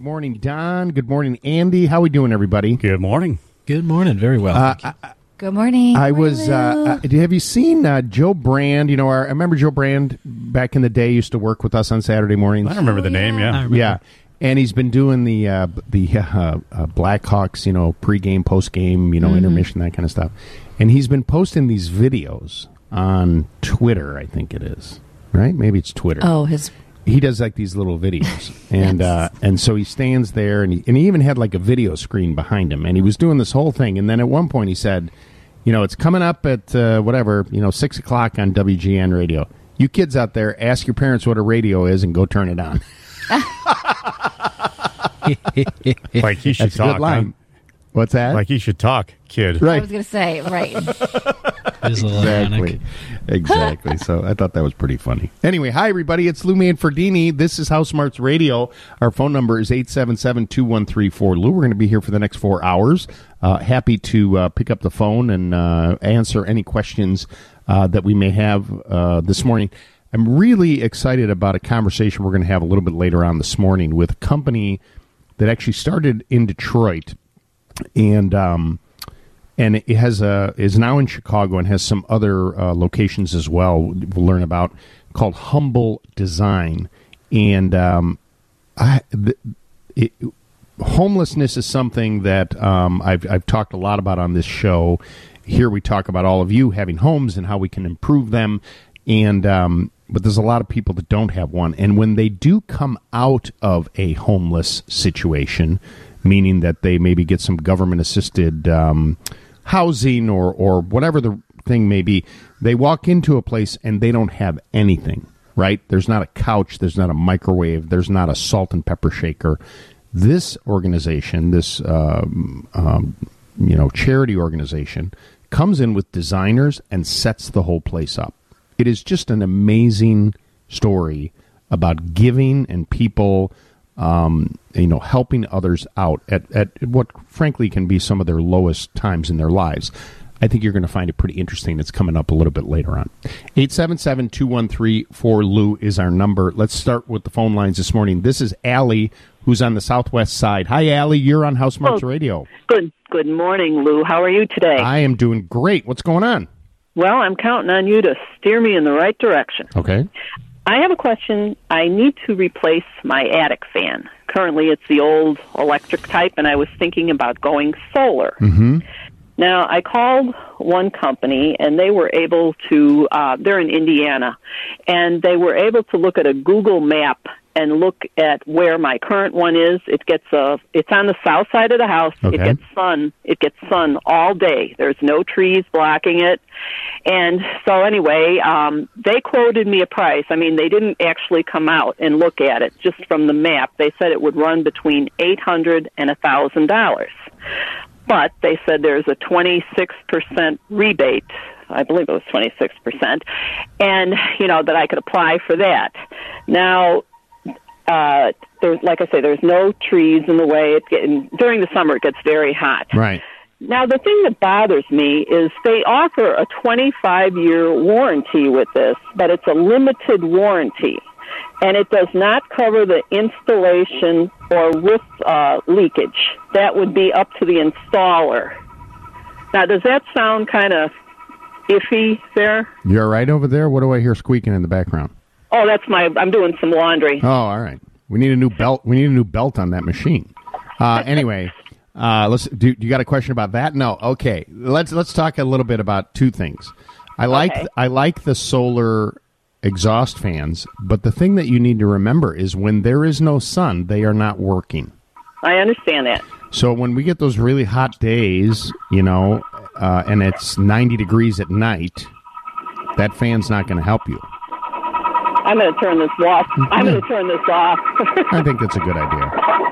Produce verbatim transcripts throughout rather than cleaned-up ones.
morning, Don. Good morning, Andy. How we doing, everybody? Good morning. Good morning. Very well. Uh, thank you. I, Good morning. I Morning, was. Uh, uh, have you seen uh, Joe Brand? You know, our, I remember Joe Brand back in the day used to work with us on Saturday mornings. I remember Oh, the name, yeah. yeah. I remember. Yeah, and he's been doing the uh, the uh, uh, Blackhawks, you know, pregame, postgame, you know, Mm-hmm. intermission, that kind of stuff. And he's been posting these videos on Twitter. I think it is right. Maybe it's Twitter. Oh, his. He does like these little videos, and Yes. uh, and so he stands there, and he and he even had like a video screen behind him, and he was doing this whole thing. And then at one point he said, you know, it's coming up at uh, whatever, you know, six o'clock on W G N radio. You kids out there, ask your parents what a radio is and go turn it on. Like he should That's a talk. good line. Huh? What's that? Like he should talk, kid. I right. was going to say, right. It is a little Exactly. ironic. Exactly. So I thought that was pretty funny. Anyway, hi, everybody. It's Lou Manfredini. This is House Smarts Radio. Our phone number is eight seven seven, two one three, four Lou. We're going to be here for the next four hours. Uh, happy to uh, pick up the phone and uh, answer any questions uh, that we may have uh, this morning. I'm really excited about a conversation we're going to have a little bit later on this morning with a company that actually started in Detroit and um, and it has a is now in Chicago and has some other uh, locations as well. We'll learn about called Humble Design, and um, I, the, it, homelessness is something that um, I've I've talked a lot about on this show. Here we talk about all of you having homes and how we can improve them, and um, but there's a lot of people that don't have one, and when they do come out of a homeless situation, meaning that they maybe get some government-assisted um, housing or, or whatever the thing may be, they walk into a place and they don't have anything, right? There's not a couch, there's not a microwave, there's not a salt and pepper shaker. This organization, this um, um, you know charity organization, comes in with designers and sets the whole place up. It is just an amazing story about giving and people Um, you know, helping others out at, at what, frankly, can be some of their lowest times in their lives. I think you're going to find it pretty interesting. It's coming up a little bit later on. eight seven seven, two one three, four Lou is our number. Let's start with the phone lines this morning. This is Allie, who's on the southwest side. Hi, Allie. You're on House Smarts oh, Radio. Good Good morning, Lou. How are you today? I am doing great. What's going on? Well, I'm counting on you to steer me in the right direction. Okay. I have a question. I need to replace my attic fan. Currently, it's the old electric type, and I was thinking about going solar. Mm-hmm. Now, I called one company, and they were able to, uh, they're in Indiana, and they were able to look at a Google map and look at where my current one is. It gets a, it's on the south side of the house. Okay. It gets sun. It gets sun all day. There's no trees blocking it. And so anyway, um, they quoted me a price. I mean, they didn't actually come out and look at it. Just from the map, they said it would run between eight hundred dollars and one thousand dollars. But they said there's a twenty-six percent rebate. I believe it was twenty-six percent. And, you know, that I could apply for that. Now, uh, there's, like I say, there's no trees in the way. It get, during the summer, it gets very hot. Right. Now, the thing that bothers me is they offer a twenty-five year warranty with this, but it's a limited warranty, and it does not cover the installation or roof uh, leakage. That would be up to the installer. Now, does that sound kind of iffy there? You're right over there? What do I hear squeaking in the background? Oh, that's my, I'm doing some laundry. Oh, all right. We need a new belt. We need a new belt on that machine. Uh, anyway, uh, let's. Do you got a question about that? No. Okay. Let's let's talk a little bit about two things. I like Okay. I like the solar exhaust fans, but the thing that you need to remember is when there is no sun, they are not working. I understand that. So when we get those really hot days, you know, uh, and it's ninety degrees at night, that fan's not going to help you. I'm going to turn this off. I'm going to turn this off. I think that's a good idea.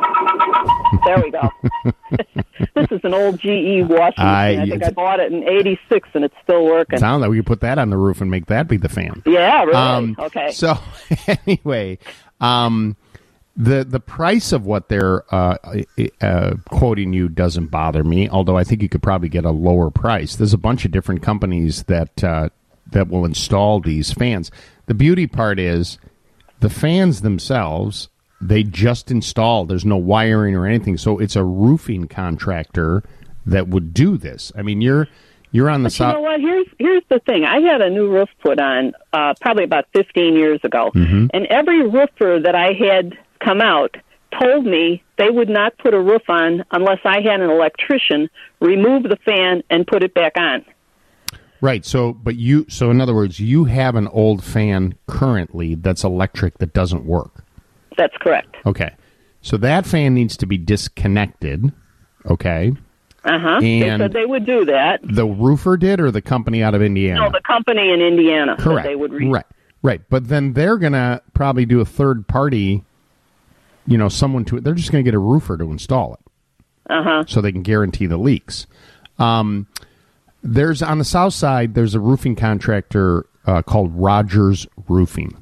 There we go. This is an old G E washing machine. I- I, think I bought it in eighty-six, and it's still working. Sounds like we could put that on the roof and make that be the fan. Yeah, really? Um, Okay. So anyway, um, the the price of what they're uh, uh, quoting you doesn't bother me. Although I think you could probably get a lower price. There's a bunch of different companies that uh, that will install these fans. The beauty part is the fans themselves they just installed. There's no wiring or anything. So it's a roofing contractor that would do this. I mean, you're you're on the But you south. know what? Here's here's the thing. I had a new roof put on uh, probably about fifteen years ago, Mm-hmm. and every roofer that I had come out told me they would not put a roof on unless I had an electrician remove the fan and put it back on. Right. So, but you. So, in other words, you have an old fan currently that's electric that doesn't work. That's correct. Okay. So that fan needs to be disconnected. Okay. Uh huh. They And- said they would do that. The roofer did, or the company out of Indiana? No, the company in Indiana said Correct. they would. Re- right. Right. But then they're gonna probably do a third party. You know, someone to. They're just gonna get a roofer to install it. Uh huh. So they can guarantee the leaks. Um, there's on the south side. There's a roofing contractor uh, called Rogers Roofing.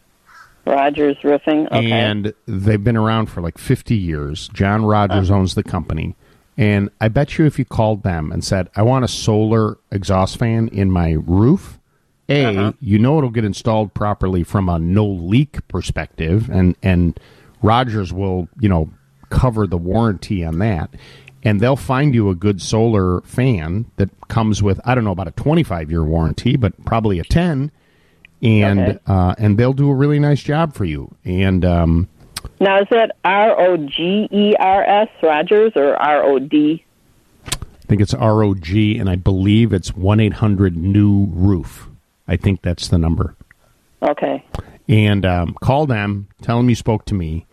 Rogers Roofing. Okay. And they've been around for like fifty years. John Rogers Uh. owns the company. And I bet you if you called them and said, I want a solar exhaust fan in my roof, A, Uh-huh. you know it'll get installed properly from a no-leak perspective, and, and Rogers will, you know, cover the warranty on that. And they'll find you a good solar fan that comes with, I don't know, about a twenty-five-year warranty, but probably a ten. And Okay. uh, and they'll do a really nice job for you. And um, Now, is that R O G E R S, Rogers, or R O D? I think it's R O G, and I believe it's one eight hundred new roof. I think that's the number. Okay. And um, call them, tell them you spoke to me,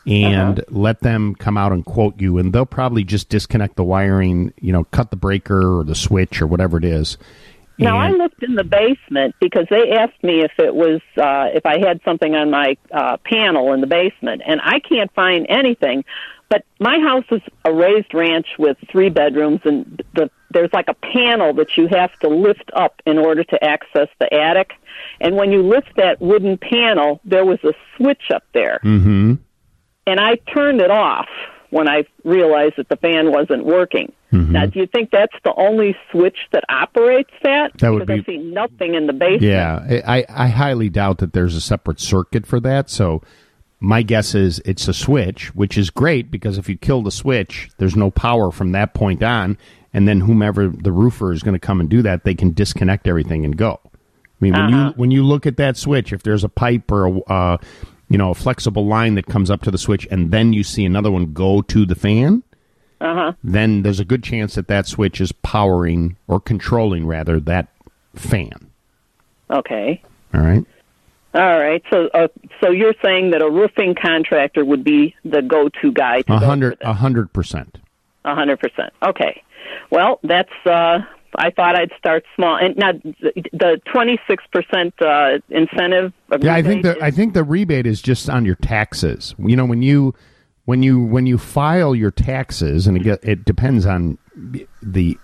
and Uh-huh. let them come out and quote you. And they'll probably just disconnect the wiring, you know, cut the breaker or the switch or whatever it is. Now, I And- looked in the basement because they asked me if it was uh, if I had something on my uh, panel in the basement, and I can't find anything. But my house is a raised ranch with three bedrooms, and the, there's like a panel that you have to lift up in order to access the attic. And when you lift that wooden panel, there was a switch up there, Mm-hmm. and I turned it off when I realized that the fan wasn't working. Mm-hmm. Now, do you think that's the only switch that operates that? That would because be- I see nothing in the basement. Yeah, I, I highly doubt that there's a separate circuit for that. So my guess is it's a switch, which is great because if you kill the switch, there's no power from that point on. And then whomever the roofer is going to come and do that, they can disconnect everything and go. I mean, when Uh-huh. you when you look at that switch, if there's a pipe or a uh, you know a flexible line that comes up to the switch, and then you see another one go to the fan, Uh-huh. then there's a good chance that that switch is powering or controlling rather that fan. Okay. All right. All right. So, uh, so you're saying that a roofing contractor would be the go-to guy to A go hundred, for a this? hundred percent. A hundred percent. Okay. Well, that's. Uh, I thought I'd start small, and now the twenty-six percent uh, incentive. Yeah, I think rebate the I think the rebate is just on your taxes. You know, when you when you when you file your taxes, and it get, it depends on the.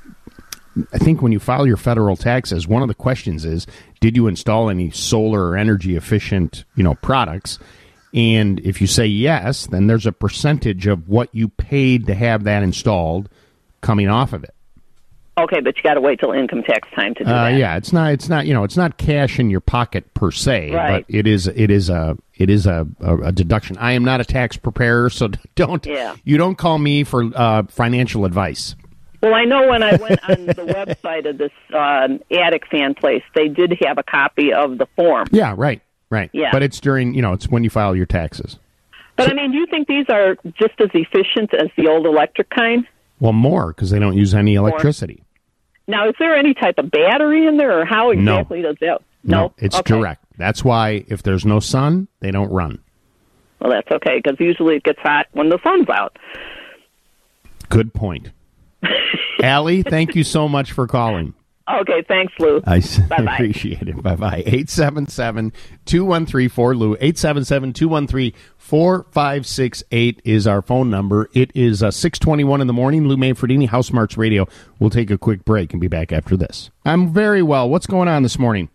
I think when you file your federal taxes, one of the questions is, did you install any solar or energy efficient, you know, products? And if you say yes, then there's a percentage of what you paid to have that installed coming off of it. Okay, but you got to wait till income tax time to do Uh, that. yeah, it's not. It's not. You know, it's not cash in your pocket per se, Right. but it is. It is a. It is a, a, a deduction. I am not a tax preparer, so don't. Yeah. You don't call me for uh, financial advice. Well, I know when I went on the website of this um, attic fan place, they did have a copy of the form. Yeah. Right. Right. Yeah. But it's during. You know, it's when you file your taxes. But I mean, do you think these are just as efficient as the old electric kind? Well, more because they don't use any electricity. Now, is there any type of battery in there, or how exactly does that? No, it's Okay. direct. That's why if there's no sun, they don't run. Well, that's okay because usually it gets hot when the sun's out. Good point. Allie, thank you so much for calling. Okay, thanks, Lou. I s- Bye-bye. appreciate it. Bye-bye. eight seven seven, two one three, four L U. eight seven seven, two one three, four five six eight is our phone number. It is uh, six twenty-one in the morning. Lou Manfredini, House Smarts Radio. We'll take a quick break and be back after this. I'm very well. What's going on this morning?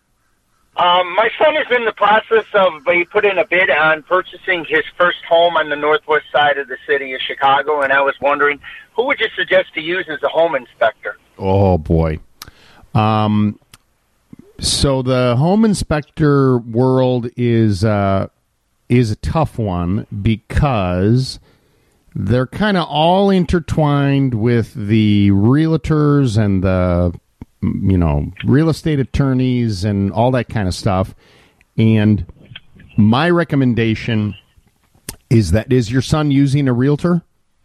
Um, my son is in the process of, he put in a bid on purchasing his first home on the northwest side of the city of Chicago, and I was wondering, who would you suggest to use as a home inspector? Oh, boy. Um, so the home inspector world is uh, is a tough one because they're kind of all intertwined with the realtors and the, you know, real estate attorneys and all that kind of stuff. And my recommendation is that, is your son using a realtor?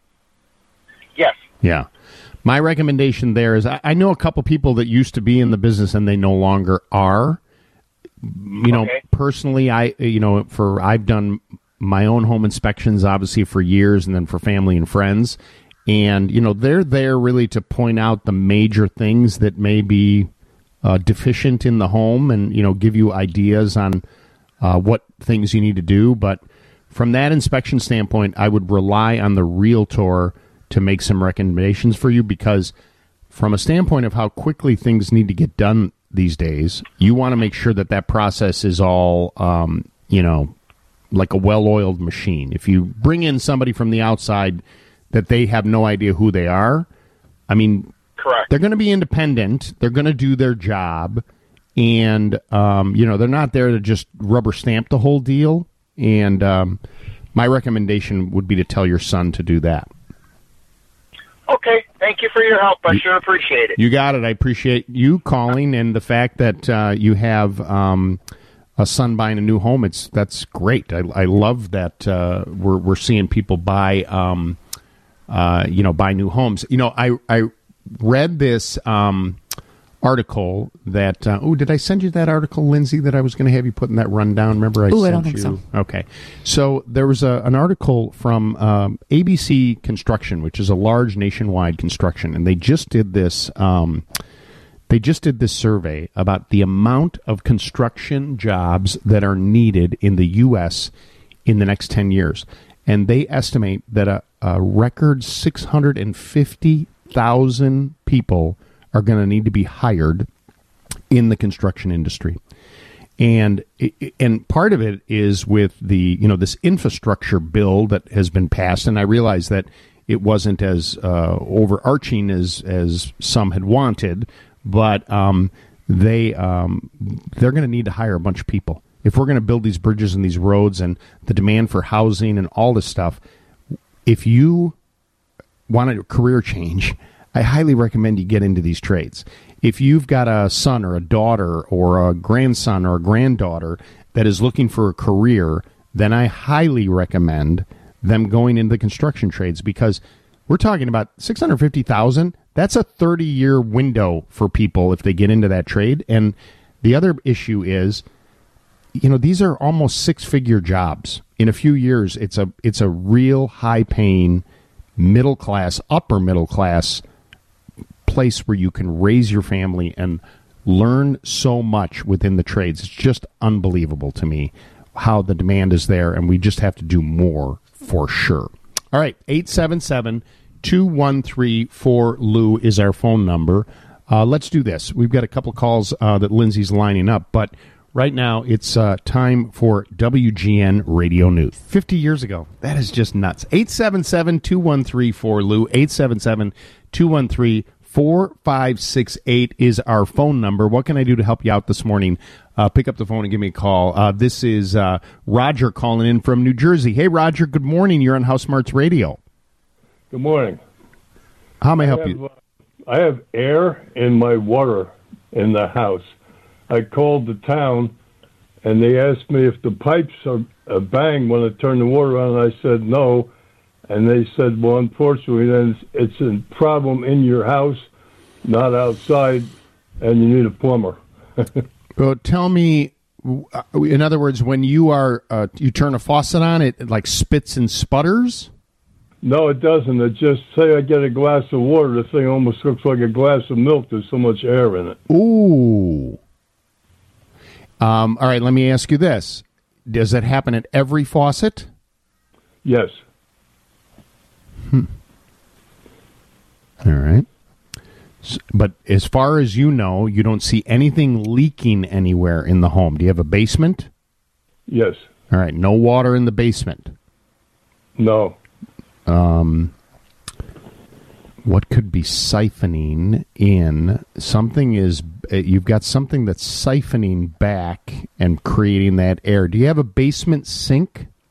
Yes. Yeah. My recommendation there is I, I know a couple people that used to be in the business and they no longer are. You know, Okay. personally, I, you know, for I've done my own home inspections, obviously, for years, and then for family and friends. And, you know, they're there really to point out the major things that may be uh, deficient in the home and, you know, give you ideas on uh, what things you need to do. But from that inspection standpoint, I would rely on the realtor to make some recommendations for you, because from a standpoint of how quickly things need to get done these days, you want to make sure that that process is all, um, you know, like a well-oiled machine. If you bring in somebody from the outside that they have no idea who they are, I mean, Correct. they're going to be independent. They're going to do their job. And, um, you know, they're not there to just rubber stamp the whole deal. And um, my recommendation would be to tell your son to do that. Okay. Thank you for your help. I sure appreciate it. You got it. I appreciate you calling, and the fact that uh, you have um, a son buying a new home. It's that's great. I, I love that uh, we're we're seeing people buy, um, uh, you know, buy new homes. You know, I I read this um, article that. Uh, oh, did I send you that article, Lindsay? That I was going to have you put in that rundown. Remember, I Ooh, sent I don't think you. so. Okay, so there was a, an article from um, A B C Construction, which is a large nationwide construction, and they just did this. Um, They just did this survey about the amount of construction jobs that are needed in the U S in the next ten years. And they estimate that a, a record six hundred fifty thousand people are going to need to be hired in the construction industry. And and part of it is with the, you know, this infrastructure bill that has been passed. And I realize that it wasn't as uh, overarching as, as some had wanted. But um, they um, they're going to need to hire a bunch of people if we're going to build these bridges and these roads and the demand for housing and all this stuff. If you want a career change, I highly recommend you get into these trades. If you've got a son or a daughter or a grandson or a granddaughter that is looking for a career, then I highly recommend them going into the construction trades, because we're talking about six hundred fifty thousand. That's a thirty-year window for people if they get into that trade. And the other issue is, you know, these are almost six-figure jobs. In a few years, it's a it's a real high-paying, middle-class, upper-middle-class place where you can raise your family and learn so much within the trades. It's just unbelievable to me how the demand is there, and we just have to do more for sure. All right, eight seven seven, two one three, four L U is our phone number. Uh, let's do this. We've got a couple calls uh, that Lindsay's lining up, but right now it's uh, time for W G N Radio News. fifty years ago. That is just nuts. eight seven seven, two one three, four L U, eight seven seven, two one three, four five six eight is our phone number. What can I do to help you out this morning? Uh, pick up the phone and give me a call. Uh, this is uh, Roger calling in from New Jersey. Hey, Roger, good morning. You're on House Smarts Radio. Good morning. How may I help I have, you? uh, I have air in my water in the house. I called the town, and they asked me if the pipes are, are bang when I turn the water on. And I said no, and they said, well, unfortunately, then it's, it's a problem in your house, not outside, and you need a plumber. Well, tell me, in other words, when you are uh, you turn a faucet on, it like spits and sputters? No, it doesn't. It just, say I get a glass of water, the thing almost looks like a glass of milk. There's so much air in it. Ooh. Um, all right, let me ask you this. Does that happen at every faucet? Yes. Hmm. All right. S- But as far as you know, you don't see anything leaking anywhere in the home. Do you have a basement? Yes. All right, no water in the basement. No. Um, what could be siphoning in? Something is, uh, you've got something that's siphoning back and creating that air. Do you have a basement sink?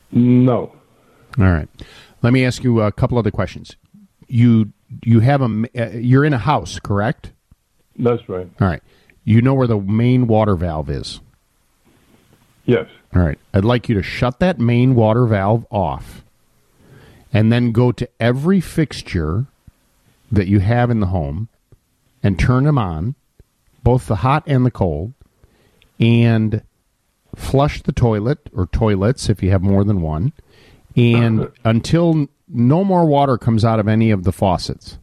No. All right. Let me ask you a couple other questions. You you have a uh, you're in a house, correct? That's right. All right. You know where the main water valve is? Yes. All right. I'd like you to shut that main water valve off and then go to every fixture that you have in the home and turn them on, both the hot and the cold, and flush the toilet or toilets if you have more than one, and until no more water comes out of any of the faucets.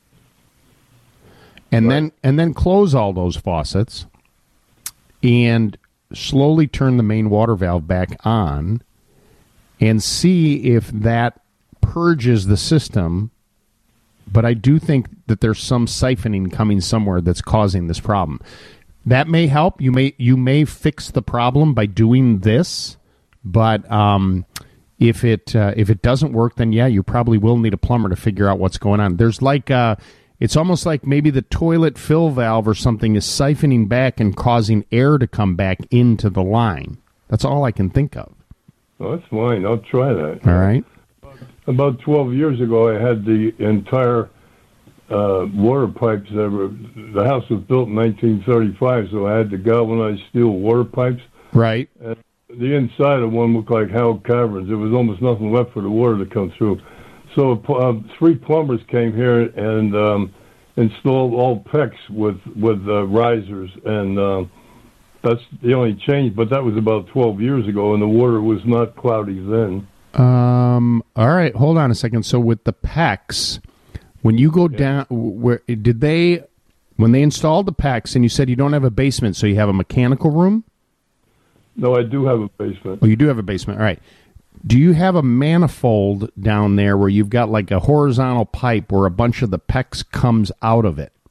And Right. then and then close all those faucets and slowly turn the main water valve back on and see if that purges the system. But I do think that there's some siphoning coming somewhere that's causing this problem. That may help. You may you may fix the problem by doing this, but um, if it uh, if it doesn't work, then yeah, you probably will need a plumber to figure out what's going on. There's like uh, it's almost like maybe the toilet fill valve or something is siphoning back and causing air to come back into the line. That's all I can think of. Oh, that's fine. I'll try that. All right. About twelve years ago, I had the entire uh, water pipes that were, the house was built in nineteen thirty-five, so I had the galvanized steel water pipes. Right. And the inside of one looked like Howard Caverns. There was almost nothing left for the water to come through. So uh, three plumbers came here and um, installed all P E Cs with, with uh, risers, and uh, that's the only change. But that was about twelve years ago, and the water was not cloudy then. Um. All right. Hold on a second. So with the P E Cs, when you go down, where did they? When they installed the P E Cs, and you said you don't have a basement, so you have a mechanical room? No, I do have a basement. Oh, you do have a basement. All right. Do you have a manifold down there where you've got like a horizontal pipe where a bunch of the P E Cs comes out of it?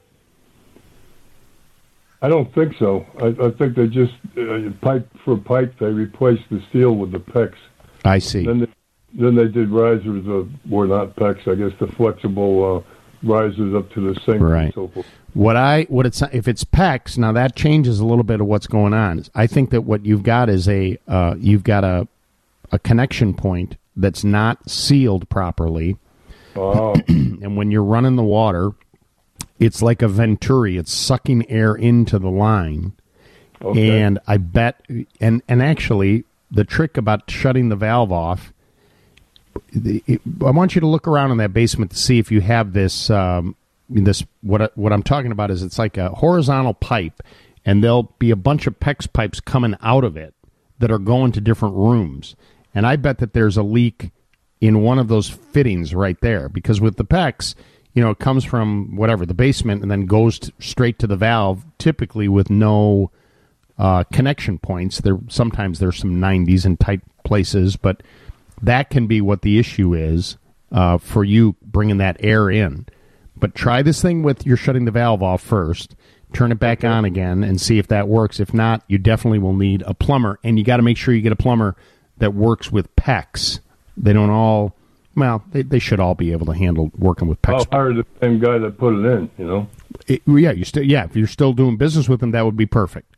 I don't think so. I, I think they just uh, pipe for pipe. They replaced the steel with the P E Cs. I see. Then they, then they did risers, of, or not P E Cs, I guess, the flexible uh, risers up to the sink Right. and so forth. What I what it's if it's P E Cs, now that changes a little bit of what's going on. I think that what you've got is a uh, you've got a a connection point that's not sealed properly, Oh, and when you're running the water, it's like a venturi. It's sucking air into the line, okay. and I bet and and actually the trick about shutting the valve off. The, it, I want you to look around in that basement to see if you have this. Um, this what I- what I'm talking about is it's like a horizontal pipe, and there'll be a bunch of P E X pipes coming out of it that are going to different rooms. And I bet that there's a leak in one of those fittings right there, because with the P E Cs, you know, it comes from whatever the basement and then goes to, straight to the valve, typically with no uh, connection points. There sometimes there's some nineties in tight places, but that can be what the issue is uh, for you bringing that air in. But try this thing with you're shutting the valve off first, turn it back on again, and see if that works. If not, you definitely will need a plumber, and you got to make sure you get a plumber that works with P E Cs. They don't all, well, they, they should all be able to handle working with P E I'll Cs. hire the same guy that put it in, you know. It, yeah, you still, yeah, if you're still doing business with them, that would be perfect.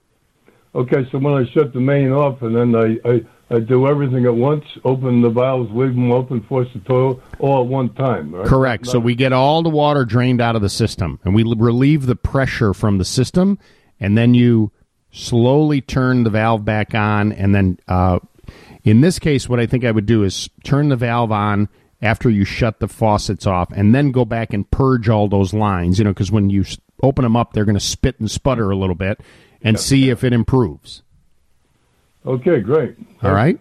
Okay, so when I shut the main off and then I, I, I do everything at once, open the valves, leave them open, flush the toilet, all at one time, right? Correct. So Not- we get all the water drained out of the system, and we l- relieve the pressure from the system, and then you slowly turn the valve back on, and then uh, in this case, what I think I would do is turn the valve on after you shut the faucets off, and then go back and purge all those lines, you know, because when you s- open them up, they're going to spit and sputter a little bit, and see if it improves. Okay, great. All right.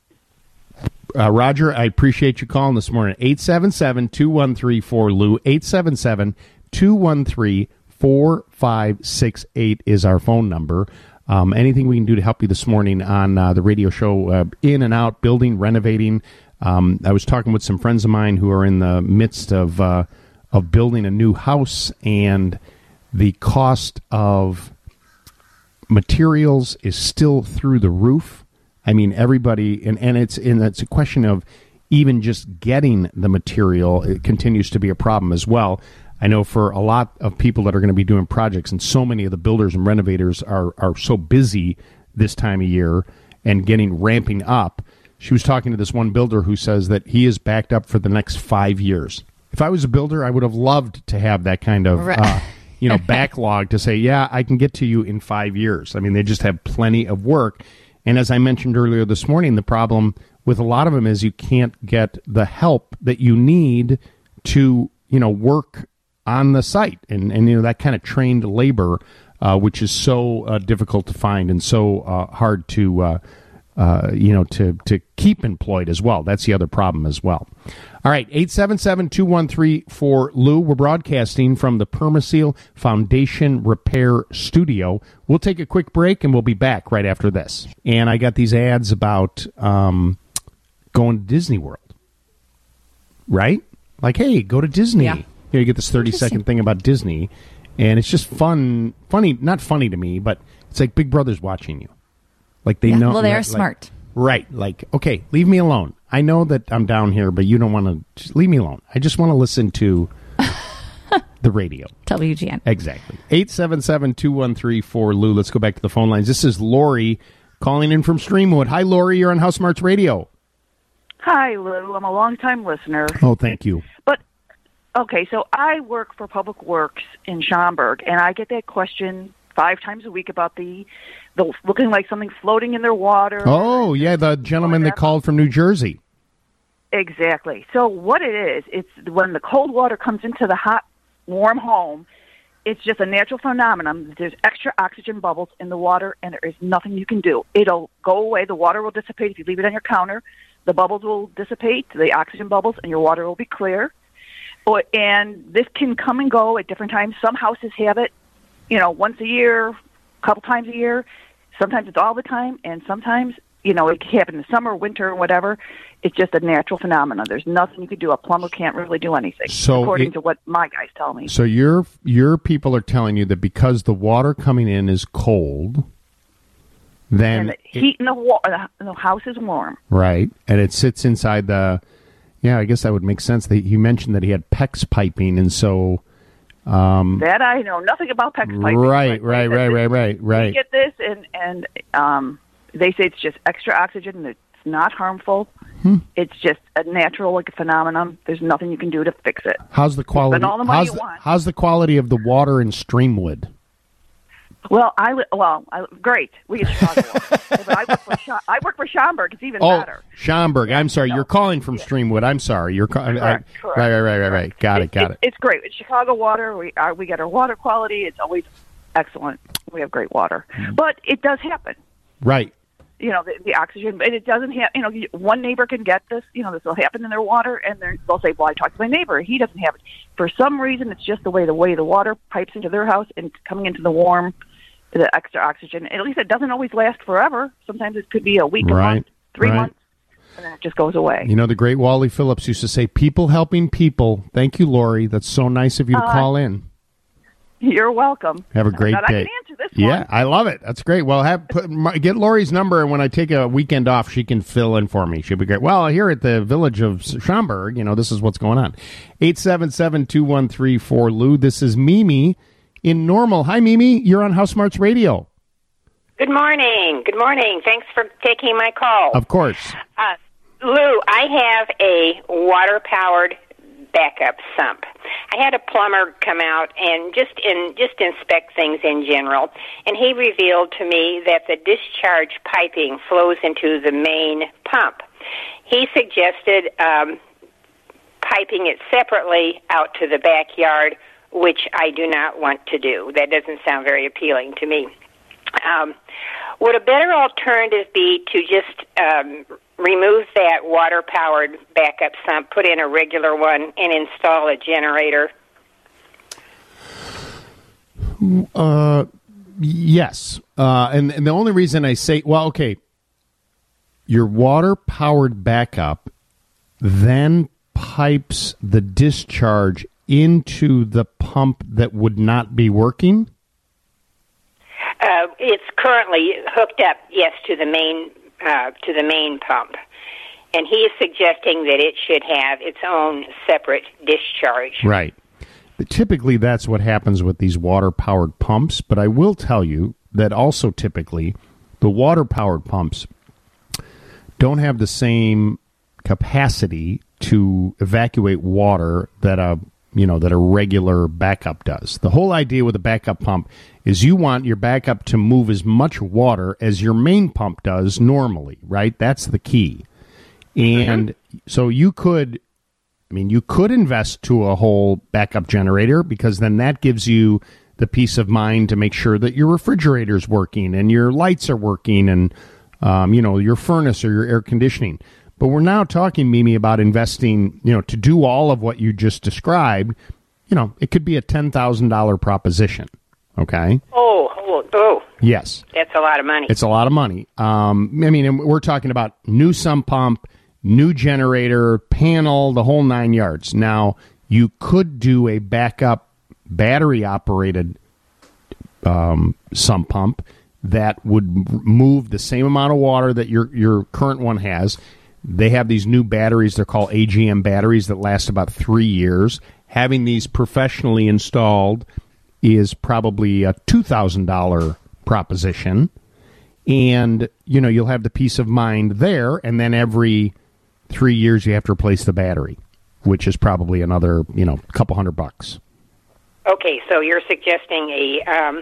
Uh, Roger, I appreciate you calling this morning. eight seven seven, two one three, four L U. eight seven seven, two one three, four five six eight is our phone number. Um, anything we can do to help you this morning on uh, the radio show, uh, in and out, building, renovating. Um, I was talking with some friends of mine who are in the midst of uh, of building a new house, and the cost of materials is still through the roof. I mean, everybody, and, and it's and it's a question of even just getting the material. It continues to be a problem as well. I know for a lot of people that are going to be doing projects, and so many of the builders and renovators are are so busy this time of year and getting ramping up. she was talking to this one builder who says that he is backed up for the next five years. If I was a builder, I would have loved to have that kind of, Right. uh, you know, backlog to say, yeah, I can get to you in five years. I mean, they just have plenty of work. And as I mentioned earlier this morning, the problem with a lot of them is you can't get the help that you need to, you know, work on the site. And, and you know, that kind of trained labor, uh, which is so uh, difficult to find and so uh, hard to uh Uh, you know, to, to keep employed as well. That's the other problem as well. All right, eight seven seven, two one three, four L U. We're broadcasting from the Permaseal Foundation Repair Studio. We'll take a quick break, and we'll be back right after this. And I got these ads about um, going to Disney World, right? Like, hey, go to Disney. Yeah. You know, you get this thirty-second thing about Disney, and it's just fun, funny, not funny to me, but it's like Big Brother's watching you. Like they Yeah, know. well, they are like- smart. Right. Like, okay, leave me alone. I know that I'm down here, but you don't want to. Just leave me alone. I just want to listen to the radio. W G N. Exactly. eight seven seven, two one three, four L U. Let's go back to the phone lines. This is Lori calling in from Streamwood. Hi, Lori. You're on House Smarts Radio. Hi, Lou. I'm a long-time listener. Oh, thank you. But, okay, so I work for Public Works in Schaumburg, and I get that question five times a week about the, the looking like something floating in their water. Oh, yeah, the gentleman that called from New Jersey. Exactly. So what it is, it's when the cold water comes into the hot, warm home, it's just a natural phenomenon. There's extra oxygen bubbles in the water, and there is nothing you can do. It'll go away. The water will dissipate. If you leave it on your counter, the bubbles will dissipate, the oxygen bubbles, and your water will be clear. Or- And this can come and go at different times. Some houses have it, you know, once a year, a couple times a year. Sometimes it's all the time, and sometimes, you know, it can happen in the summer, winter, whatever. It's just a natural phenomenon. There's nothing you can do. A plumber can't really do anything, So according it- to what my guys tell me. So your your people are telling you that because the water coming in is cold, then And the it- heat in the, wa- the the house is warm. right, and it sits inside the. Yeah, I guess that would make sense. That he mentioned that he had PEX piping, and so. Um, That I know nothing about PEX piping. right, but right, they right, said right, right, We right. get this, and and um, they say it's just extra oxygen. It's not harmful. Hmm. It's just a natural like phenomenon. There's nothing you can do to fix it. How's the quality? Spend all the money how's, you the, want. how's the quality of the water in Streamwood? Well, I li- well, I, great. We get Chicago, water. but I work for Scha- I work for Schaumburg. It's even Oh, better. Schaumburg. I'm sorry. no. You're calling from Streamwood. I'm sorry. You're calling. Correct, correct. Right, right, right, right, right. Got it, got it. It's great. It's Chicago water. We are, we get our water quality. It's always excellent. We have great water, Mm-hmm. but it does happen. Right. You know, the, the oxygen, and it doesn't have, you know, you- one neighbor can get this, you know, this will happen in their water, and they're- they'll say, well, I talked to my neighbor, he doesn't have it. For some reason, it's just the way the way the water pipes into their house and coming into the warm, the extra oxygen. At least it doesn't always last forever. Sometimes it could be a week, a Right, month, three right. months, and then it just goes away. You know, the great Wally Phillips used to say, people helping people. Thank you, Lori. That's so nice of you to Uh, call in. You're welcome. Have a great But day. I can answer this Yeah, one. I love it. That's great. Well, have put, my, get Lori's number, and when I take a weekend off, she can fill in for me. She'll be great. Well, here at the village of Schaumburg, you know, this is what's going on. eight seven seven, two one three, four L U. This is Mimi in Normal. Hi, Mimi. You're on House Smarts Radio. Good morning. Good morning. Thanks for taking my call. Of course. Uh, Lou, I have a water-powered backup sump. I had a plumber come out and just in just inspect things in general, and he revealed to me that the discharge piping flows into the main pump. He suggested um, piping it separately out to the backyard, which I do not want to do. That doesn't sound very appealing to me. Um, would a better alternative be to just um, remove that water-powered backup sump, put in a regular one, and install a generator? Uh, yes. Uh, and, and the only reason I say, well, okay, your water-powered backup then pipes the discharge into the pump that would not be working? Uh, it's currently hooked up, yes, to the main uh, to the main pump, and he is suggesting that it should have its own separate discharge. Right. Typically, that's what happens with these water-powered pumps, but I will tell you that also typically the water-powered pumps don't have the same capacity to evacuate water that a you know that a regular backup does. The whole idea with a backup pump is you want your backup to move as much water as your main pump does normally, right? That's the key. And mm-hmm. so you could, I mean, you could invest to a whole backup generator, because then that gives you the peace of mind to make sure that your refrigerator's working and your lights are working and, um, you know, your furnace or your air conditioning. But we're now talking, Mimi, about investing, you know, to do all of what you just described. You know, it could be a ten thousand dollars proposition, okay? Oh, oh, oh. Yes. That's a lot of money. It's a lot of money. Um, I mean, we're talking about new sump pump, new generator, panel, the whole nine yards. Now, you could do a backup battery-operated um, sump pump that would move the same amount of water that your your current one has. They have these new batteries. They're called A G M batteries that last about three years. Having these professionally installed is probably a two thousand dollars proposition. And, you know, you'll have the peace of mind there. And then every three years you have to replace the battery, which is probably another, you know, couple hundred bucks. Okay, so you're suggesting a um,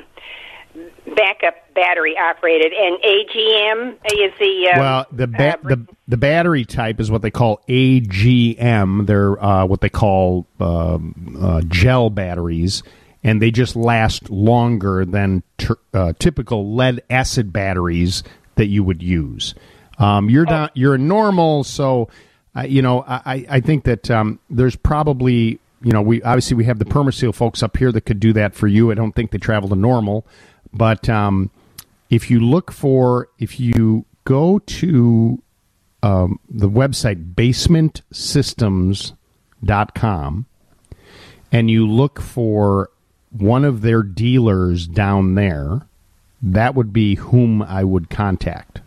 backup battery operated, and A G M is the um, well the ba- uh, the the battery type is what they call A G M. They're uh, what they call uh, uh, gel batteries, and they just last longer than ter- uh, typical lead acid batteries that you would use. Um, you're not you're normal, so uh, you know I I think that um, there's probably. You know, we obviously we have the Permaseal folks up here that could do that for you. I don't think they travel to normal, but um, if you look for, if you go to um, the website basement systems dot com and you look for one of their dealers down there, that would be whom I would contact.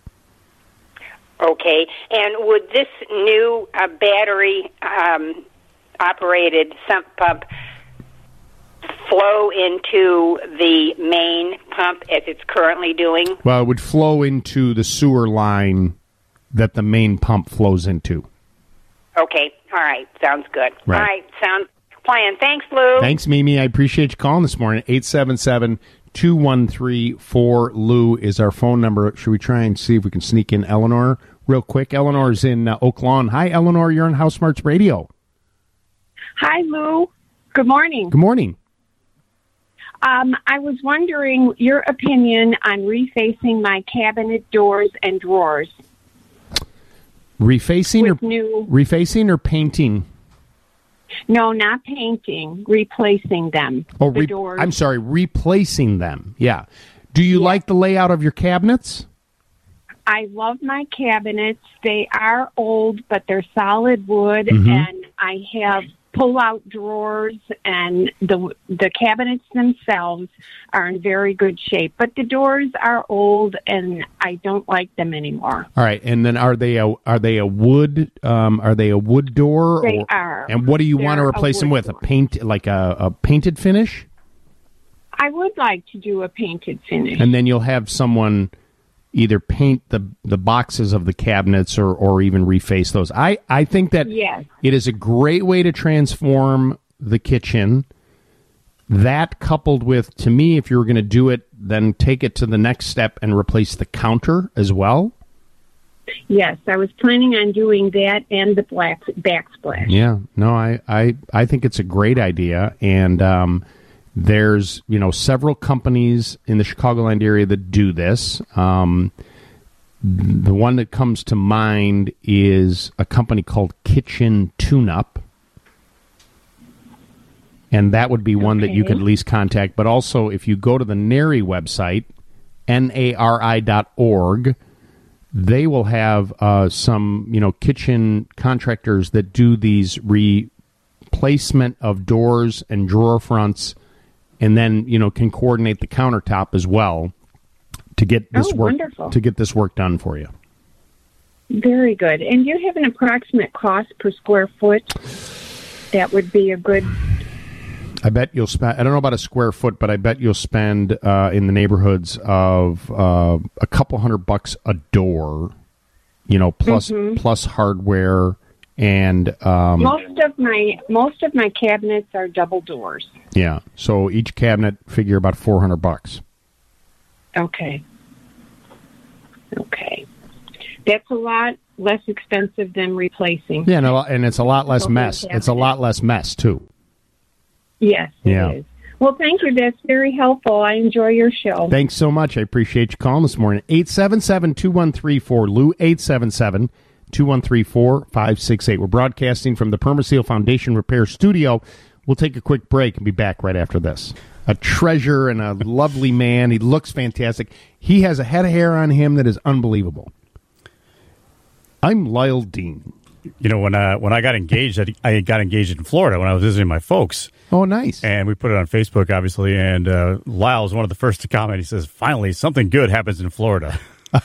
Okay, and would this new uh, battery um, operated sump pump flow into the main pump as it's currently doing? Well, it would flow into the sewer line that the main pump flows into. Okay, all right, sounds good. Right. All right, sounds plan. Thanks, Lou. Thanks, Mimi. I appreciate you calling this morning. eight seven seven, two one three, four Lou is our phone number. Should we try and see if we can sneak in Eleanor real quick? Eleanor's in uh, Oak Lawn. Hi, Eleanor. You're on House Smarts Radio. Hi, Lou. Good morning. Good morning. Um, I was wondering your opinion on refacing my cabinet doors and drawers. Refacing With or new, refacing or painting? No, not painting. Replacing them. Oh, the re- doors. I'm sorry, replacing them. Yeah. Do you Yeah. like the layout of your cabinets? I love my cabinets. They are old, but they're solid wood, Mhm. and I have pull-out drawers, and the the cabinets themselves are in very good shape. But the doors are old, and I don't like them anymore. All right, and then are they a are they a wood um, are they a wood door? They or, are. And what do you want to They're a replace them wood with? A door. paint like a, a painted finish? I would like to do a painted finish. And then you'll have someone either paint the the boxes of the cabinets or, or even reface those. I, I think that Yes. it is a great way to transform the kitchen. That coupled with, to me, if you were going to do it, then take it to the next step and replace the counter as well. Yes, I was planning on doing that and the black backsplash. Yeah, no, I, I, I think it's a great idea. And um, there's, you know, several companies in the Chicagoland area that do this. Um, the one that comes to mind is a company called Kitchen Tune-Up. And that would be one that you Okay. could at least contact. But also, if you go to the NARI website, N A R I dot org, they will have uh, some, you know, kitchen contractors that do these replacement of doors and drawer fronts, and then, you know, can coordinate the countertop as well to get this Oh, work wonderful. to get this work done for you. Very good. And do you have an approximate cost per square foot? That would be a good... I bet you'll spend, I don't know about a square foot, but I bet you'll spend uh, in the neighborhoods of uh, a couple hundred bucks a door you know, plus, Mhm. plus hardware and um, Most of my most of my cabinets are double doors. yeah. So each cabinet figure about four hundred bucks. Okay. Okay. That's a lot less expensive than replacing. Yeah, no, and it's a lot less Okay, mess. cabinet. It's a lot less mess too. Yes, it Yeah. is. Well, thank you. That's very helpful. I enjoy your show. Thanks so much. I appreciate you calling this morning. eight seven seven, two one three, four L U, eight seven seven, two one three, four five six eight. We're broadcasting from the Permaseal Foundation Repair Studio. We'll take a quick break and be back right after this. A treasure and a lovely man. He looks fantastic. He has a head of hair on him that is unbelievable. I'm Lyle Dean. You know, when uh, when I got engaged, I, I got engaged in Florida when I was visiting my folks. Oh, nice. And we put it on Facebook, obviously, and uh, Lyle was one of the first to comment. He says, finally, something good happens in Florida.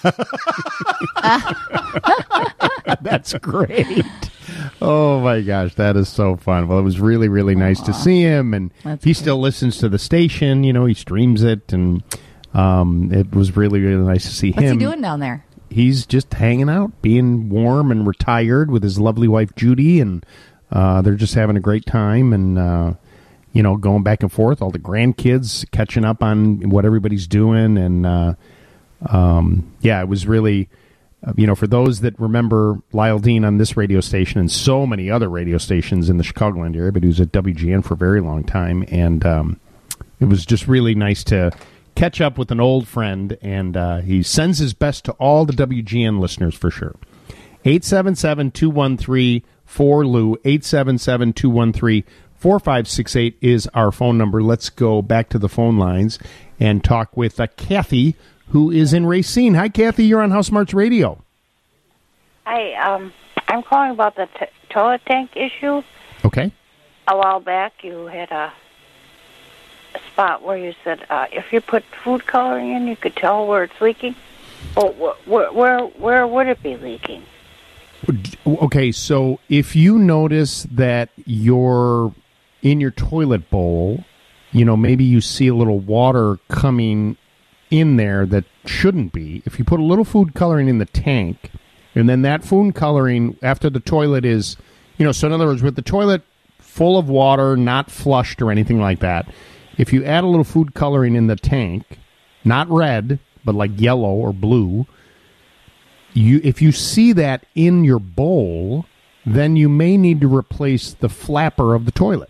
That's great. Oh, my gosh. That is so fun. Well, it was really, really nice to see him. And That's he great. still listens to the station. You know, he streams it. And um, it was really, really nice to see What's him. he doing down there? He's just hanging out, being warm and retired with his lovely wife, Judy. And uh, they're just having a great time. And, uh, you know, going back and forth. All the grandkids catching up on what everybody's doing. And, uh, um, yeah, it was really... Uh, you know, for those that remember Lyle Dean on this radio station and so many other radio stations in the Chicagoland area, but he was at W G N for a very long time, and um, it was just really nice to catch up with an old friend, and uh, he sends his best to all the W G N listeners for sure. eight seven seven, two one three, four L U, eight seven seven, two one three, four five six eight is our phone number. Let's go back to the phone lines and talk with uh, Kathy, who is in Racine. Hi, Kathy. You're on House Smarts Radio. Hi, um, I'm calling about the t- toilet tank issue. Okay. A while back, you had a, a spot where you said uh, if you put food coloring in, you could tell where it's leaking. Well, wh- where, where, where would it be leaking? Okay, so if you notice that you're in your toilet bowl, you know, maybe you see a little water coming in there that shouldn't be. If you put a little food coloring in the tank, and then that food coloring after the toilet is, you know, so in other words, with the toilet full of water, not flushed or anything like that, if you add a little food coloring in the tank, not red, but like yellow or blue, you if you see that in your bowl, then you may need to replace the flapper of the toilet.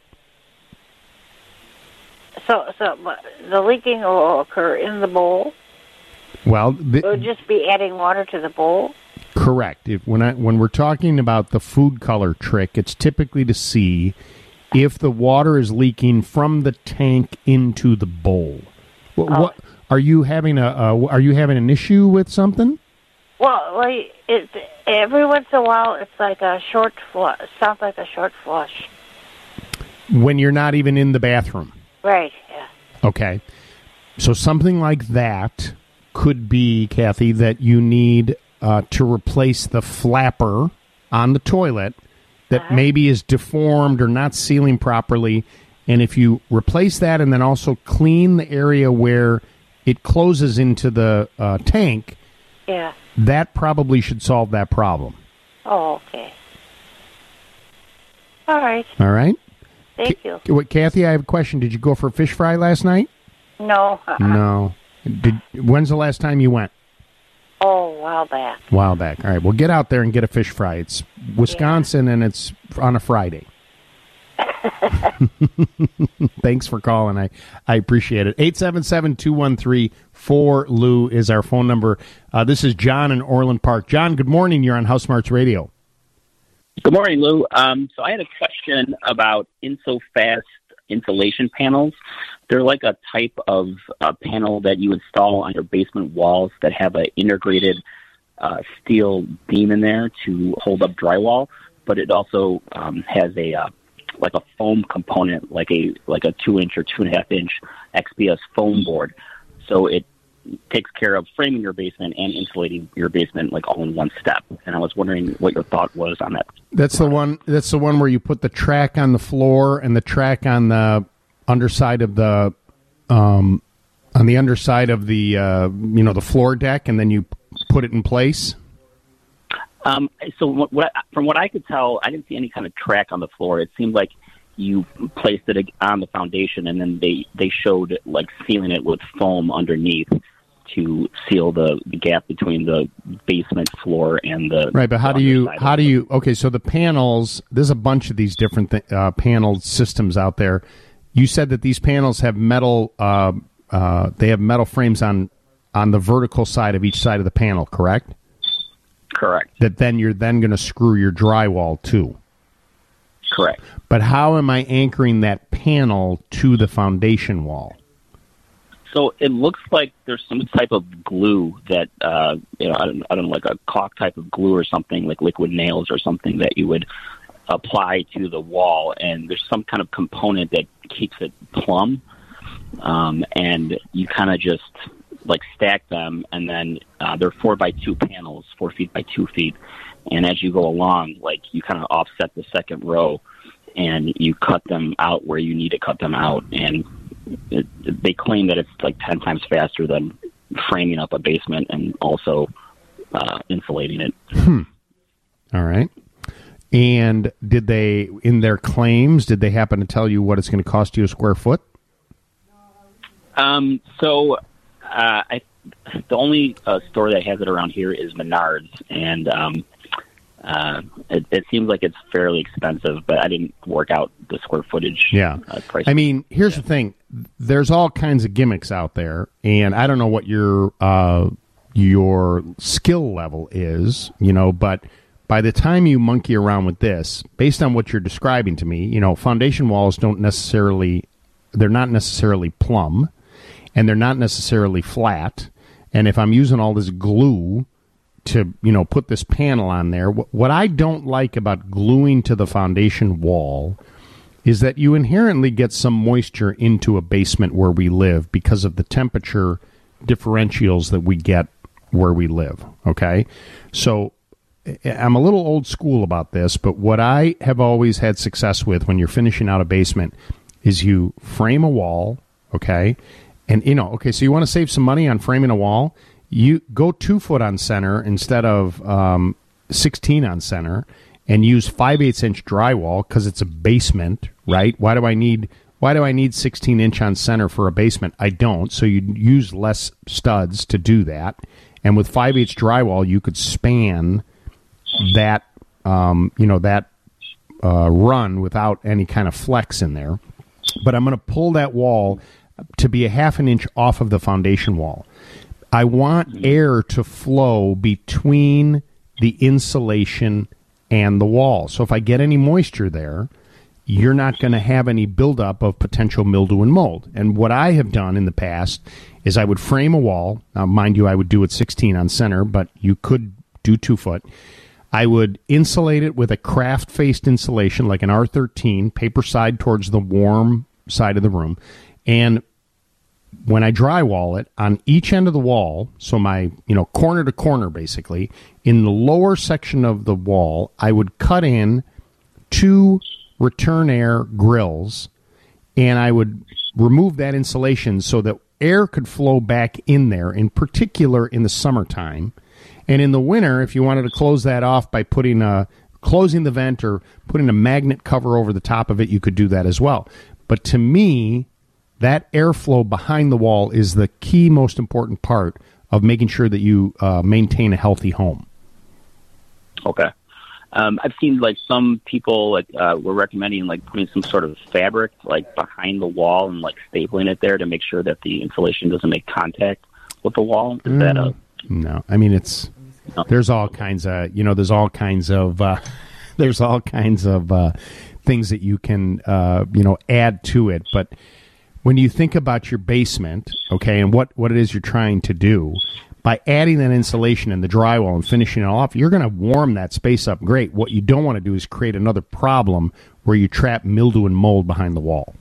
So, so but the leaking will occur in the bowl. Well, the, It would just be adding water to the bowl. correct. If when I when we're talking about the food color trick, it's typically to see if the water is leaking from the tank into the bowl. What, Oh. what are you having a uh, are you having an issue with something? Well, like it, every once in a while, it's like a short flush. Sounds like a short flush. When you're not even in the bathroom. Right. Yeah. Okay. So something like that could be, Kathy, that you need uh, to replace the flapper on the toilet that Uh-huh. maybe is deformed or not sealing properly. And if you replace that and then also clean the area where it closes into the uh, tank, Yeah. that probably should solve that problem. Oh, okay. All right. All right? Thank you. What, Kathy, I have a question. Did you go for a fish fry last night? No. Uh-uh. No. Did, when's the last time you went? Oh, a while back. A while back. All right. Well, get out there and get a fish fry. It's Wisconsin, and it's on a Friday. Thanks for calling. I, I appreciate it. eight seven seven, two one three, four L U is our phone number. Uh, this is John in Orland Park. John, good morning. You're on House Smarts Radio. Good morning, Lou. Um, so I had a question about InsoFast insulation panels. They're like a type of uh, panel that you install on your basement walls that have an integrated uh, steel beam in there to hold up drywall, but it also um, has a uh, like a foam component, like a like a two inch or two and a half inch X P S foam board. So it takes care of framing your basement and insulating your basement like all in one step. And I was wondering what your thought was on that. That's the one. That's the one where you put the track on the floor and the track on the underside of the, um, on the underside of the, uh, you know, the floor deck, and then you put it in place. Um, so what, what, from what I could tell, I didn't see any kind of track on the floor. It seemed like you placed it on the foundation, and then they, they showed like sealing it with foam underneath to seal the, the gap between the basement floor and the right. But how do you how do you okay? So the panels, there's a bunch of these different th- uh, panel systems out there. You said that these panels have metal. Uh, uh, they have metal frames on on the vertical side of each side of the panel, correct? Correct. That then you're then going to screw your drywall to. Correct. But how am I anchoring that panel to the foundation wall? So it looks like there's some type of glue that, uh, you know, I don't, I don't know, like a caulk type of glue or something, like liquid nails or something that you would apply to the wall. And there's some kind of component that keeps it plumb. Um, and you kind of just, like, stack them, and then uh, they're four by two panels, four feet by two feet. And as you go along, like, you kind of offset the second row, and you cut them out where you need to cut them out. And It, they claim that it's like ten times faster than framing up a basement and also uh, insulating it. Hmm. All right. And did they, in their claims, did they happen to tell you what it's going to cost you a square foot? Um. So, uh, I the only uh, store that has it around here is Menards, and um, uh, it, it seems like it's fairly expensive, but I didn't work out the square footage. Yeah. Uh, price. I mean, here's yeah. the thing. There's all kinds of gimmicks out there, and I don't know what your uh, your skill level is, you know, but by the time you monkey around with this, based on what you're describing to me, you know, foundation walls don't necessarily, they're not necessarily plumb, and they're not necessarily flat, and if I'm using all this glue to, you know, put this panel on there, wh- what I don't like about gluing to the foundation wall is that you inherently get some moisture into a basement where we live because of the temperature differentials that we get where we live, okay? So I'm a little old school about this, but what I have always had success with when you're finishing out a basement is you frame a wall, okay? And, you know, okay, so you want to save some money on framing a wall? You go two foot on center instead of um, sixteen on center, and use five eighths inch drywall because it's a basement, right? Why do I need why do I need sixteen inch on center for a basement? I don't. So you use less studs to do that. And with five eighths drywall, you could span that um, you know that uh, run without any kind of flex in there. But I'm going to pull that wall to be a half an inch off of the foundation wall. I want air to flow between the insulation and the wall. So if I get any moisture there, you're not going to have any buildup of potential mildew and mold. And what I have done in the past is I would frame a wall. Now, mind you, I would do it sixteen on center, but you could do two foot. I would insulate it with a craft-faced insulation, like an R thirteen, paper side towards the warm side of the room. And when I drywall it, on each end of the wall, so my, you know, corner to corner, basically, in the lower section of the wall, I would cut in two return air grills, and I would remove that insulation so that air could flow back in there, in particular in the summertime. And in the winter, if you wanted to close that off by putting a, closing the vent or putting a magnet cover over the top of it, you could do that as well. But to me, that airflow behind the wall is the key, most important part of making sure that you uh, maintain a healthy home. Okay. Um, I've seen like some people like uh, were recommending like putting some sort of fabric like behind the wall and like stapling it there to make sure that the insulation doesn't make contact with the wall. Is mm, that a no? I mean, it's no. There's all kinds of you know there's all kinds of uh, there's all kinds of uh, things that you can uh, you know add to it, but when you think about your basement, okay, and what, what it is you're trying to do, by adding that insulation and the drywall and finishing it off, you're going to warm that space up great. What you don't want to do is create another problem where you trap mildew and mold behind the wall.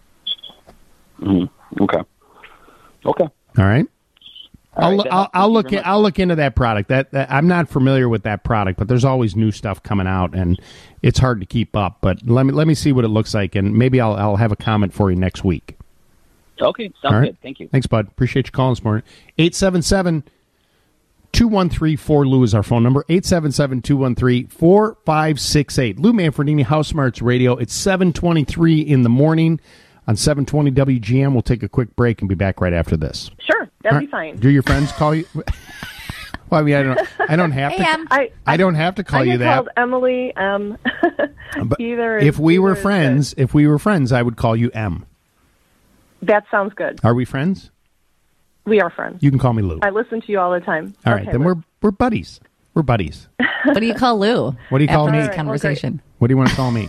Mm, okay. Okay. All right. All I'll, right, I'll, I'll look at, I'll look into that product. That, that I'm not familiar with that product, but there's always new stuff coming out, and it's hard to keep up. But let me let me see what it looks like, and maybe I'll I'll have a comment for you next week. Okay, sounds right. good. Thank you. Thanks, bud. Appreciate you calling this morning. eight seven seven, two one three four Lou is our phone number. eight seven seven, two one three, four five six eight. Lou Manfredini, House Smarts Radio. It's seven twenty-three in the morning on seven twenty W G M. We'll take a quick break and be back right after this. Sure, that'd All be right. fine. Do your friends call you? Well, I mean, I don't. I don't have to. I, I, I don't have to call I you get that. called Emily. Um, But either. if we were either is friends, if we were friends, I would call you M. good. That sounds good. Are we friends? We are friends. You can call me Lou. I listen to you all the time. All right, Okay, then Lou. we're we're buddies. We're buddies. What do you call Lou? What do you call after me? this conversation? What do you want to call me?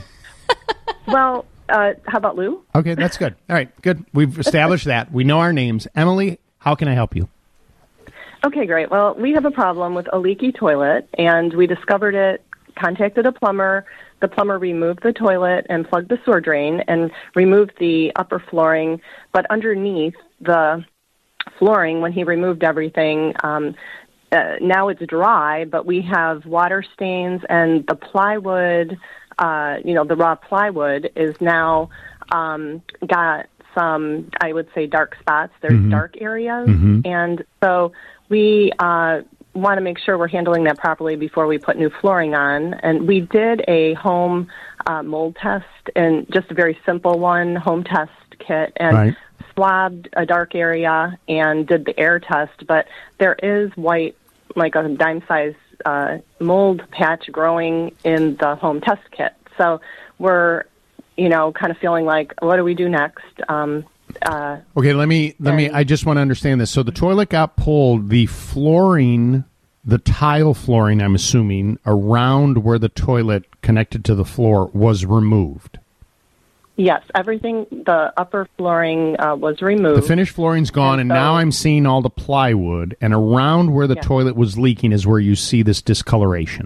Well, uh, how about Lou? Okay, that's good. All right, good. We've established that. We know our names. Emily, how can I help you? Okay, great. Well, we have a problem with a leaky toilet, and we discovered it, contacted a plumber. The plumber removed the toilet and plugged the sewer drain and removed the upper flooring, but underneath the flooring, when he removed everything, um, uh, now it's dry, but we have water stains, and the plywood, uh, you know, the raw plywood is now um, got some, I would say, dark spots. There's Mhm. dark areas, Mhm. and so we uh, want to make sure we're handling that properly before we put new flooring on. And we did a home uh, mold test, and just a very simple one, home test kit, and Right. swabbed a dark area and did the air test. But there is white, like a dime-size uh, mold patch growing in the home test kit. So we're, you know, kind of feeling like, what do we do next? Um, uh, Okay, let me let me. I just want to understand this. So the toilet got pulled. The flooring, the tile flooring, I'm assuming, around where the toilet connected to the floor was removed. yes, everything, the upper flooring uh, was removed. The finished flooring's gone, and, so- now I'm seeing all the plywood. And around where the Yeah. toilet was leaking is where you see this discoloration.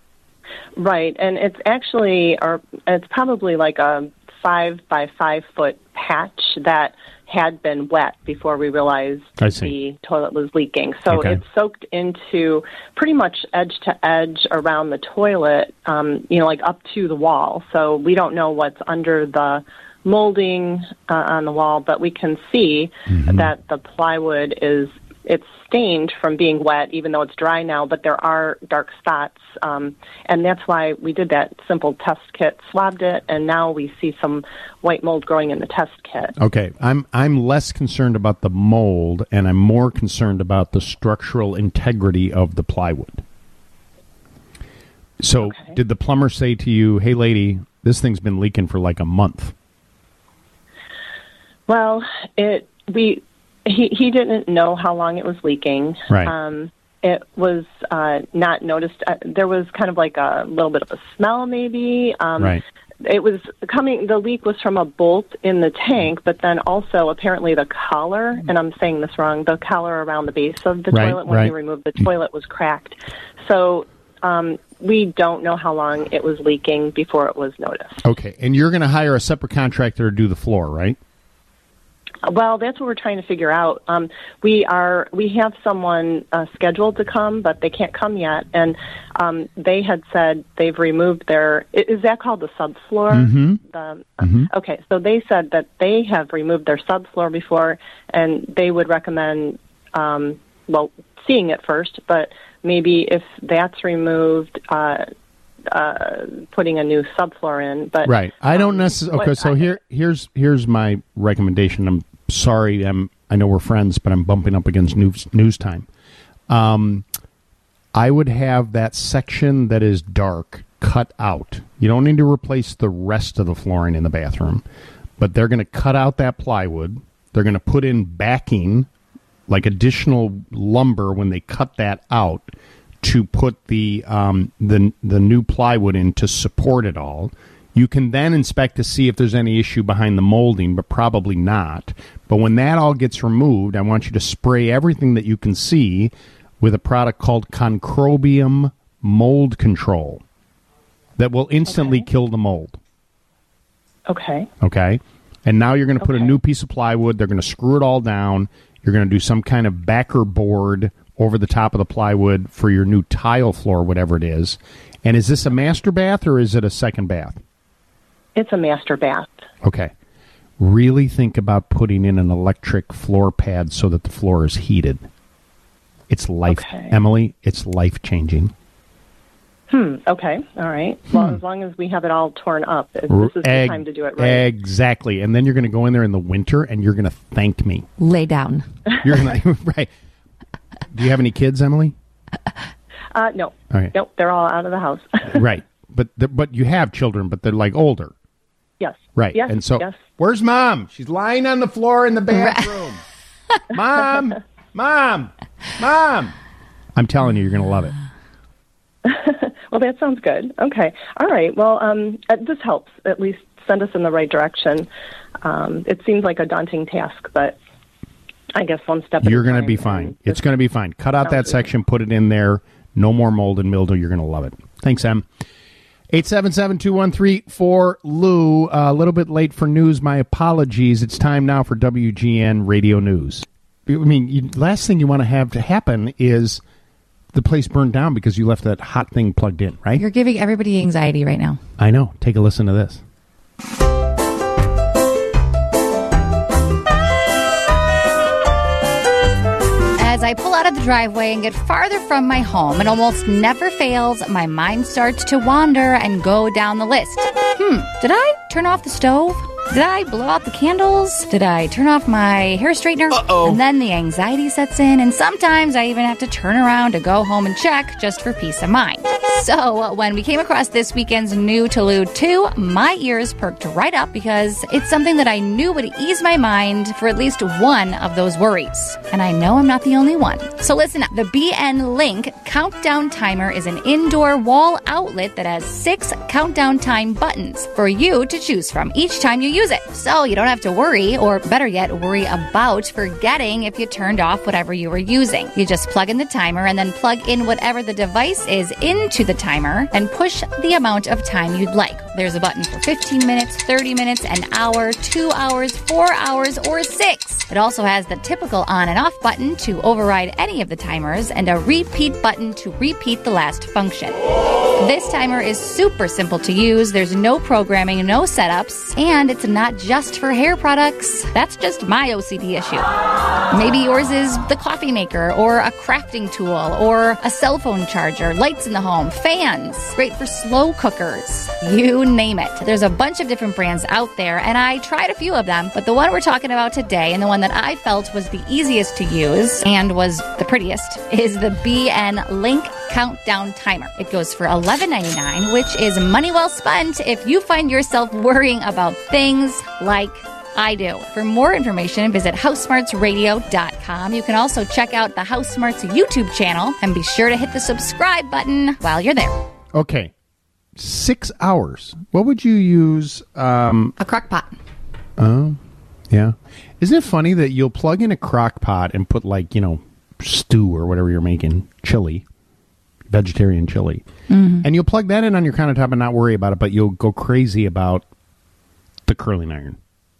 Right, and it's actually, or it's probably like a five by five foot patch that had been wet before we realized I see. the toilet was leaking. So Okay. it's soaked into pretty much edge to edge around the toilet, um, you know, like up to the wall. So we don't know what's under the molding uh, on the wall, but we can see that the plywood is, it's stained from being wet, even though it's dry now, but there are dark spots. Um, and that's why we did that simple test kit, swabbed it, and now we see some white mold growing in the test kit. Okay, I'm I'm less concerned about the mold, and I'm more concerned about the structural integrity of the plywood. So, did the plumber say to you, "Hey, lady, this thing's been leaking for like a month"? Well, it we he he didn't know how long it was leaking. Right. Um, it was uh, not noticed. Uh, there was kind of like a little bit of a smell, maybe. Um, Right. It was coming. The leak was from a bolt in the tank, but then also apparently the collar. And I'm saying this wrong. The collar around the base of the Right, toilet when he right. removed the toilet was cracked. So um, we don't know how long it was leaking before it was noticed. Okay, and you're going to hire a separate contractor to do the floor, right? Well, that's what we're trying to figure out. Um, we are we have someone uh, scheduled to come, but they can't come yet. And um, they had said they've removed their. i- Is that called the subfloor? Mhm. The, Mhm. Okay, so they said that they have removed their subfloor before, and they would recommend, um, well, seeing it first, but maybe if that's removed, uh, uh, putting a new subfloor in. But Right. I don't necessarily. Okay, what so I- here, here's here's my recommendation. I'm sorry. I'm. I know we're friends, but I'm bumping up against news news time. Um, I would have that section that is dark cut out. You don't need to replace the rest of the flooring in the bathroom, but they're going to cut out that plywood. They're going to put in backing, like additional lumber, when they cut that out, to put the um, the the new plywood in to support it all. You can then inspect to see if there's any issue behind the molding, but probably not. But when that all gets removed, I want you to spray everything that you can see with a product called Concrobium Mold Control that will instantly kill the mold. Okay. Okay? And now you're going to put a new piece of plywood. They're going to screw it all down. You're going to do some kind of backer board over the top of the plywood for your new tile floor, whatever it is. And is this a master bath or is it a second bath? It's a master bath. Okay. Really think about putting in an electric floor pad so that the floor is heated. It's life, Okay. Emily, it's life-changing. Hmm. Okay. All right. Well, Hmm. as long as we have it all torn up, this is the Egg- time to do it right. Exactly. And then you're going to go in there in the winter, and you're going to thank me. Lay down. You're going to right. Do you have any kids, Emily? Uh, no. All right. Nope. They're all out of the house. Right. But the, but you have children, but they're like older. Yes. Right. Yes. And so, yes. where's Mom? She's lying on the floor in the bathroom. Mom, Mom, Mom. I'm telling you, you're going to love it. Well, that sounds good. Okay. All right. Well, um, uh, this helps. At least send us in the right direction. Um, it seems like a daunting task, but I guess one step at You're a going to time. be fine. It's going to be fine. Cut out that Sounds section, put it in there. No more mold and mildew. You're going to love it. Thanks, Em. eight seven seven, two one three, four Lou. Uh, a little bit late for news. My apologies. It's time now for W G N Radio News. I mean, you, last thing you want to have to happen is the place burned down because you left that hot thing plugged in, right? You're giving everybody anxiety right now. I know. Take a listen to this. As I pull out of the driveway and get farther from my home, it almost never fails, my mind starts to wander and go down the list. Hmm, did I turn off the stove? Did I blow out the candles? Did I turn off my hair straightener? Uh-oh. And then the anxiety sets in, and sometimes I even have to turn around to go home and check just for peace of mind. So when we came across this weekend's new Tolude two, my ears perked right up because it's something that I knew would ease my mind for at least one of those worries. And I know I'm not the only one. So listen up. The B N Link Countdown Timer is an indoor wall outlet that has six countdown time buttons for you to choose from each time you use it. So you don't have to worry, or better yet, worry about forgetting if you turned off whatever you were using. You just plug in the timer and then plug in whatever the device is into the timer and push the amount of time you'd like. There's a button for fifteen minutes, thirty minutes, an hour, two hours, four hours, or six. It also has the typical on and off button to override any of the timers and a repeat button to repeat the last function. This timer is super simple to use. There's no programming, no setups, and it's not just for hair products. That's just my O C D issue. Maybe yours is the coffee maker, or a crafting tool, or a cell phone charger, lights in the home, fans, great for slow cookers. You name it. There's a bunch of different brands out there, and I tried a few of them, but the one we're talking about today, and the one that I felt was the easiest to use and was the prettiest, is the B N Link Countdown Timer. It goes for eleven ninety-nine, which is money well spent if you find yourself worrying about things like I do. For more information, visit house smarts radio dot com. You can also check out the House Smarts YouTube channel, and be sure to hit the subscribe button while you're there. Okay. Six hours. What would you use? Um, a crock pot. Oh, yeah. Isn't it funny that you'll plug in a crock pot and put, like, you know, stew or whatever you're making, chili, vegetarian chili, mm-hmm. and you'll plug that in on your countertop and not worry about it, but you'll go crazy about the curling iron.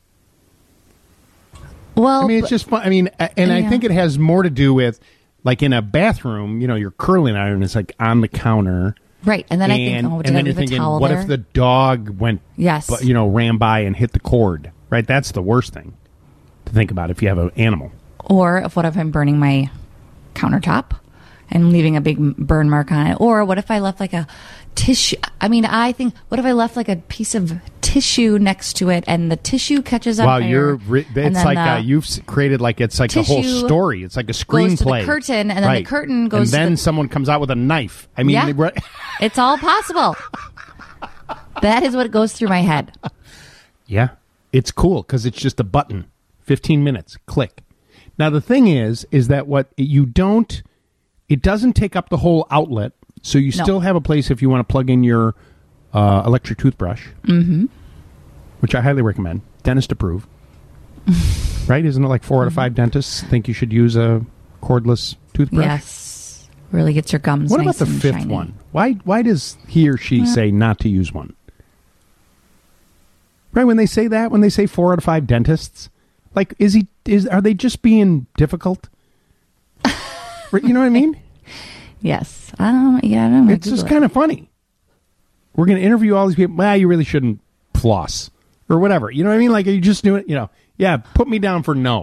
Well, I mean, it's just fun. I mean, and yeah. I think it has more to do with, like, in a bathroom, you know, your curling iron is, like, on the counter. Right, and then and, I think, oh, did and I then you're leave a thinking, towel what there? if the dog went, yes. you know, ran by and hit the cord, right? That's the worst thing to think about if you have an animal. Or if what if I'm burning my countertop and leaving a big burn mark on it? Or what if I left like a tissue? I mean, I think, what if I left like a piece of tissue next to it and the tissue catches on wow, fire? Wow, you're re- it's like uh, you've created like it's like a whole story. It's like a screenplay. Goes to the curtain, and then right. the curtain goes. And then to the, someone comes out with a knife. I mean, yeah, right. It's all possible. That is what goes through my head. Yeah, it's cool because it's just a button. Fifteen minutes, click. Now the thing is, is that what you don't. It doesn't take up the whole outlet, so you no. still have a place if you want to plug in your uh, electric toothbrush, mm-hmm. which I highly recommend. Dentist approved. Right? Isn't it like four mm-hmm. out of five dentists think you should use a cordless toothbrush? Yes. Really gets your gums What nice about the and fifth shiny. one? Why Why does he or she yeah. say not to use one? Right, when they say that, when they say four out of five dentists, like, is he? Is are they just being difficult? You know what I mean? Yes. I don't. Yeah, I don't know. It's just kind of funny. We're going to interview all these people. Well, you really shouldn't floss or whatever. You know what I mean? Like, are you just doing? You know? Yeah. Put me down for no.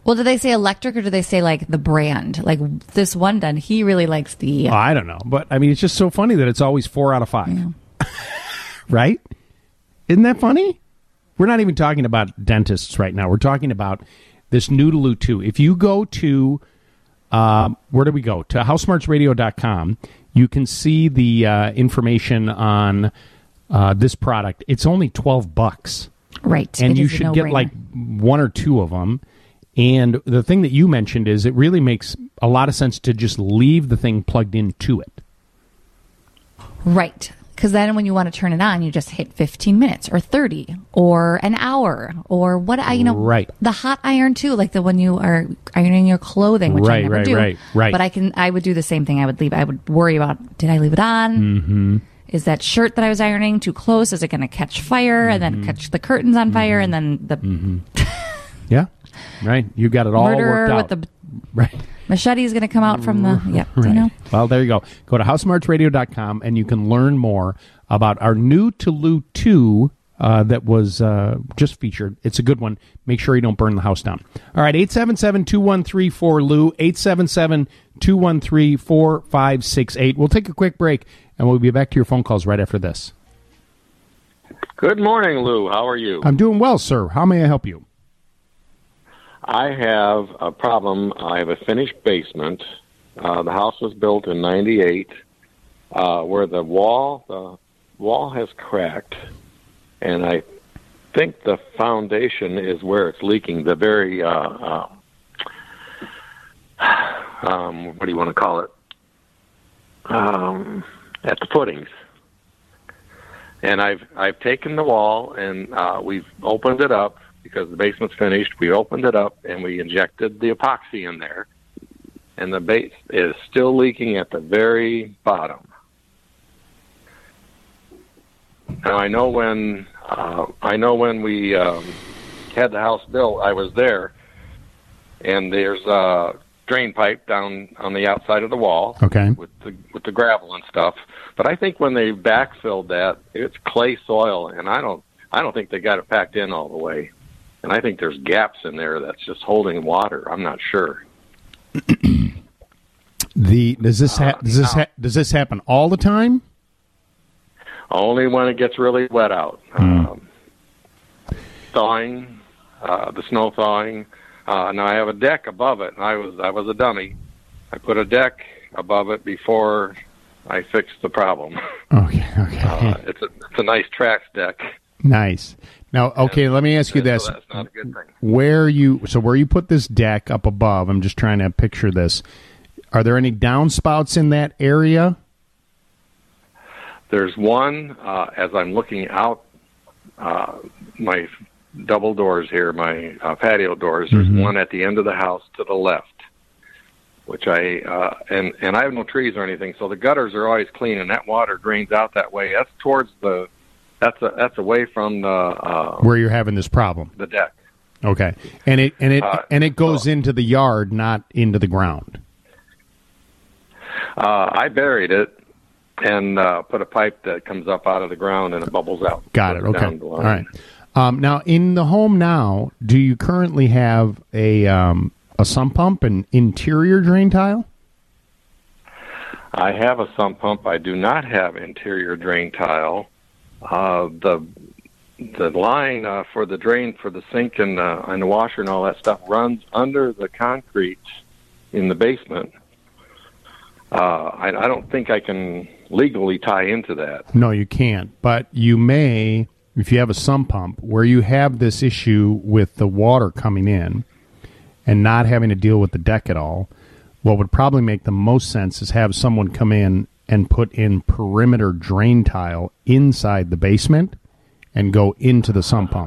Well, do they say electric or do they say like the brand? Like this one done, he really likes the. Oh, I don't know, but I mean, it's just so funny that it's always four out of five, yeah. Right? Isn't that funny? We're not even talking about dentists right now. We're talking about this Noodaloo two. If you go to, um, where do we go? To house smarts radio dot com, you can see the uh, information on uh, this product. It's only twelve bucks. Right. And it you is a should no-brainer. get like one or two of them. And the thing that you mentioned is it really makes a lot of sense to just leave the thing plugged into it. Right. Because then when you want to turn it on, you just hit fifteen minutes or thirty or an hour or what, I you know, right. the hot iron too, like the when you are ironing your clothing, which right, I never right, do. Right, right, But I can, I would do the same thing. I would leave, I would worry about, did I leave it on? Mm-hmm. Is that shirt that I was ironing too close? Is it going to catch fire and then catch the curtains on fire and then the Mm-hmm. Yeah, right. You got it all murderer worked out. with the right. machete is going to come out from the, yeah, Right. you know. Well, there you go. Go to house smarts radio dot com and you can learn more about our new Noodaloo two uh, that was uh, just featured. It's a good one. Make sure you don't burn the house down. All right, eight seven seven, two one three, four L U, eight seven seven, two one three, four five six eight. We'll take a quick break, and we'll be back to your phone calls right after this. Good morning, Lou. How are you? I'm doing well, sir. How may I help you? I have a problem. I have a finished basement. Uh, the house was built in ninety-eight, uh, where the wall, the wall has cracked, and I think the foundation is where it's leaking. The very, uh, uh, um, what do you want to call it? Um, at the footings. And I've I've taken the wall and uh, we've opened it up because the basement's finished. We opened it up and we injected the epoxy in there, and the base is still leaking at the very bottom. Now I know when uh, I know when we um, had the house built, I was there, and there's a drain pipe down on the outside of the wall. Okay. With the with the gravel and stuff. But I think when they backfilled that, it's clay soil, and I don't I don't think they got it packed in all the way. And I think there's gaps in there that's just holding water. I'm not sure. The does this ha- does this ha- does this happen all the time? Only when it gets really wet out. Mm. Um, thawing, uh, the snow thawing. Uh, now I have a deck above it. And I was I was a dummy. I put a deck above it before I fixed the problem. Okay, okay. Uh, it's a it's a nice Trax deck. Nice. Now, okay, let me ask you And this: so that's not a good thing. where you so where you put this deck up above? I'm just trying to picture this. Are there any downspouts in that area? There's one uh, as I'm looking out uh, my double doors here, my uh, patio doors. There's Mm-hmm. one at the end of the house to the left, which I uh, and and I have no trees or anything, so the gutters are always clean, and that water drains out that way. That's towards the that's a, that's away from the uh, Where you're having this problem? the deck. Okay, and it and it Uh, and it goes into the yard, not into the ground. Uh, I buried it and uh, put a pipe that comes up out of the ground and it bubbles out. Got it. Goes Okay. down the All line. right. Um, now, in the home now, do you currently have a um, a sump pump and interior drain tile? I have a sump pump. I do not have interior drain tile. Uh, the the line uh, for the drain for the sink and uh, and the washer and all that stuff runs under the concrete in the basement. Uh, I, I don't think I can legally tie into that. No, you can't. But you may, if you have a sump pump, where you have this issue with the water coming in and not having to deal with the deck at all, what would probably make the most sense is have someone come in and put in perimeter drain tile inside the basement and go into the sump pump.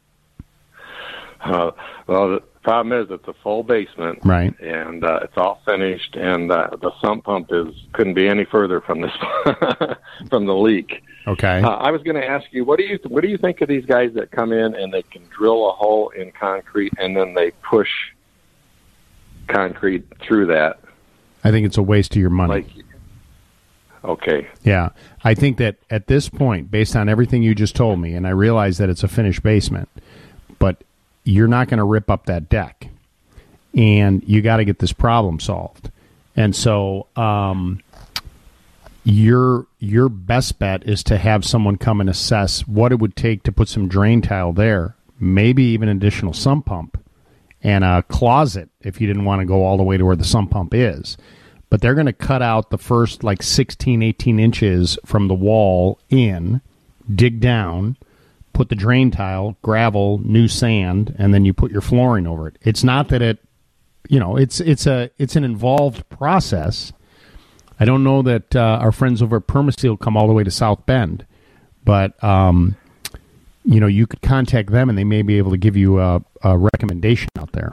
Uh, well, the problem is it's a full basement, Right. And uh, it's all finished, and uh, the sump pump is couldn't be any further from this from the leak. Okay. Uh, I was going to ask you, what do you what do you think of these guys that come in and they can drill a hole in concrete and then they push concrete through that? I think it's a waste of your money. Like, okay. Yeah. I think that at this point, based on everything you just told me, and I realize that it's a finished basement, but you're not going to rip up that deck. and you got to get this problem solved. And so um, your your best bet is to have someone come and assess what it would take to put some drain tile there, maybe even an additional sump pump, and a closet if you didn't want to go all the way to where the sump pump is. But they're going to cut out the first like sixteen, eighteen inches from the wall in, dig down, put the drain tile, gravel, new sand, and then you put your flooring over it. It's not that it, you know, it's it's a it's an involved process. I don't know that uh, our friends over at Permaseal come all the way to South Bend, but um, you know, you could contact them and they may be able to give you a, a recommendation out there.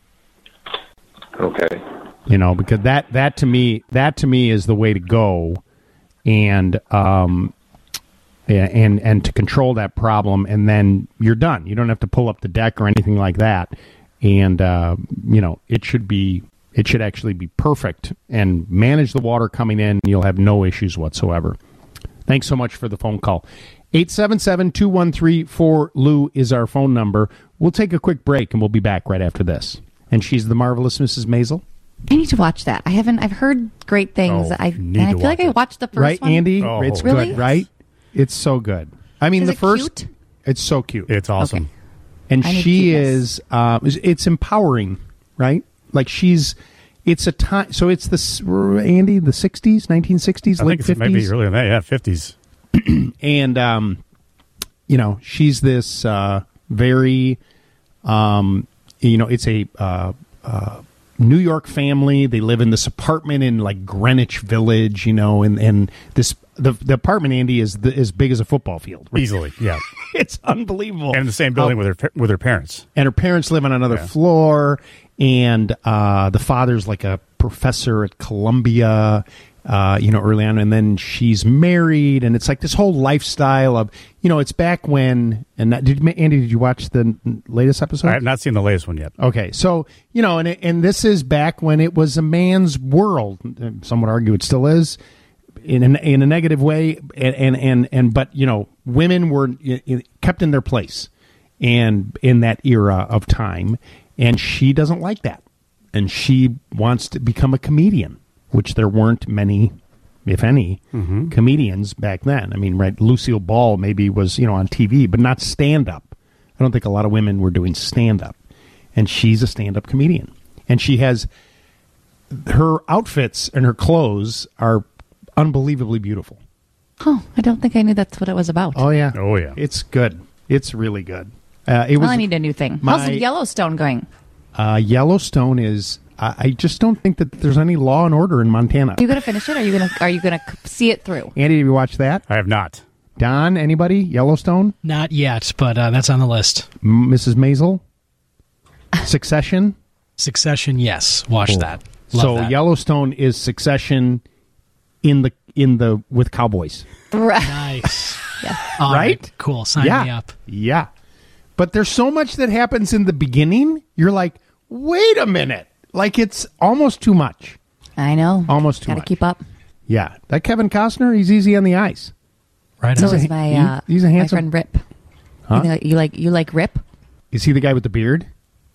Okay. You know, because that, that to me that to me is the way to go, and um, and and to control that problem, and then you're done. You don't have to pull up the deck or anything like that, and uh, you know, it should be it should actually be perfect and manage the water coming in. You'll have no issues whatsoever. Thanks so much for the phone call. eight seven seven, two one three, four L U is our phone number. We'll take a quick break and we'll be back right after this. And she's the marvelous Missus Maisel. I need to watch that. I haven't. I've heard great things. Oh, I and I feel like I watched the first right, one. Andy? Oh. It's Really? good, right? It's so good. I mean, Is the it first. cute? It's so cute. It's awesome. Okay. And I need she cuteness. is. Um, it's- it's empowering, right? Like she's. It's a time. So it's the s- Andy the sixties, nineteen sixties, I late think it's maybe fifties, earlier than that. Yeah, fifties. and um, you know, she's this uh, very. Um, you know, it's a. Uh, uh, New York family. They live in this apartment in like Greenwich Village, you know, and, and this the the apartment, Andy, is the, as big as a football field. Right? Easily, yeah. It's unbelievable. And in the same building How- with her with her parents. And her parents live on another Yeah. floor, and uh, the father's like a professor at Columbia, uh, you know, early on, and then she's married, and it's like this whole lifestyle of, you know, it's back when, and that, did Andy, did you watch the latest episode? I have not seen the latest one yet. Okay, so, you know, and it, and this is back when it was a man's world. Some would argue it still is, in a, in a negative way, and, and, and, and but, you know, women were i- i- kept in their place and in that era of time, and she doesn't like that. And she wants to become a comedian, which there weren't many, if any, Mm-hmm. comedians back then. I mean, right, Lucille Ball maybe was, you know, on T V, but not stand-up. I don't think a lot of women were doing stand-up. And she's a stand-up comedian. And she has, her outfits and her clothes are unbelievably beautiful. Oh, I don't think I knew that's what it was about. Oh, yeah. Oh, yeah. It's good. It's really good. Uh, it well, was, I need a new thing. my- How's Yellowstone going? uh, Yellowstone is, I I just don't think that there's any law and order in Montana. Are you going to finish it? Or are you going to? Are you going to see it through? Andy, have you watched that? I have not. Don, anybody? Yellowstone? Not yet, but uh, that's on the list. M- Missus Maisel? Succession? Succession, yes. Watch Cool. that. Love so that. Yellowstone is Succession in the in the with cowboys, Right. Nice. Yeah. All right? Cool. Sign yeah, me up. yeah. But there's so much that happens in the beginning. You're like, wait a minute, like it's almost too much. I know. Almost too Got to much. keep up. Yeah, that Kevin Costner, he's easy on the eyes. Right. So He's a- is my he- uh, he's a my handsome- friend Rip. Huh? You, like, you like you like Rip? Is he the guy with the beard?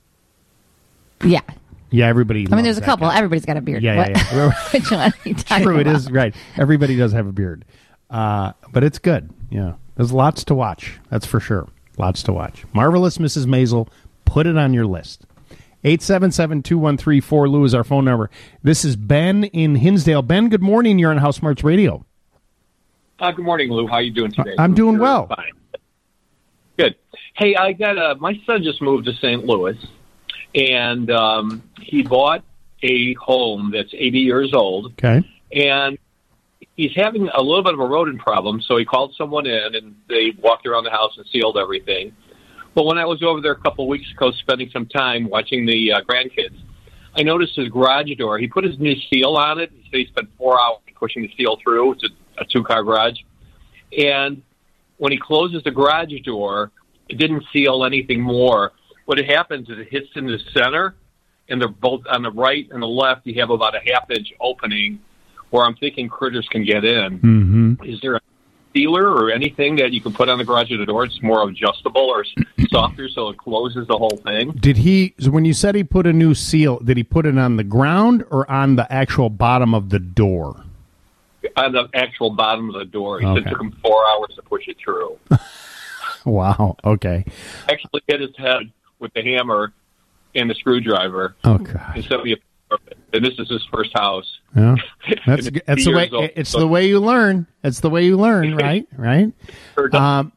Yeah. Yeah, everybody. I mean, there's a couple. Everybody's got a beard. Yeah, yeah, What- yeah. Which one are you talking True, it about? is right. Everybody does have a beard, uh, but it's good. Yeah, there's lots to watch. That's for sure. Lots to watch. Marvelous Missus Maisel. Put it on your list. eight seven seven, two one three, four L U is our phone number. This is Ben in Hinsdale. Ben, good morning. You're on House Smarts Radio. Uh, good morning, Lou. How you doing today? I'm doing Sure, well. Fine. Good. Hey, I got a. My son just moved to Saint Louis, and um, he bought a home that's eighty years old, Okay. and he's having a little bit of a rodent problem. So he called someone in, and they walked around the house and sealed everything. But when I was over there a couple of weeks ago, spending some time watching the uh, grandkids, I noticed his garage door. He put his new seal on it. He said he spent four hours pushing the seal through. It's a, a two-car garage. And when he closes the garage door, it didn't seal anything more. What happens is it hits in the center, and they're both on the right and the left. You have about a half-inch opening where I'm thinking critters can get in. Mm-hmm. Is there a sealer or anything that you can put on the garage door? It's more adjustable or softer, so it closes the whole thing. Did he, so when you said he put a new seal, did he put it on the ground or on the actual bottom of the door? On the actual bottom of the door. He Okay. said it took him four hours to push it through. Wow, okay. Actually hit his head with the hammer and the screwdriver. Oh, God. Instead of the and this is his first house. Yeah. That's, And it's that's the way, years old, it's so- the way you learn. It's the way you learn, right? Right? Um,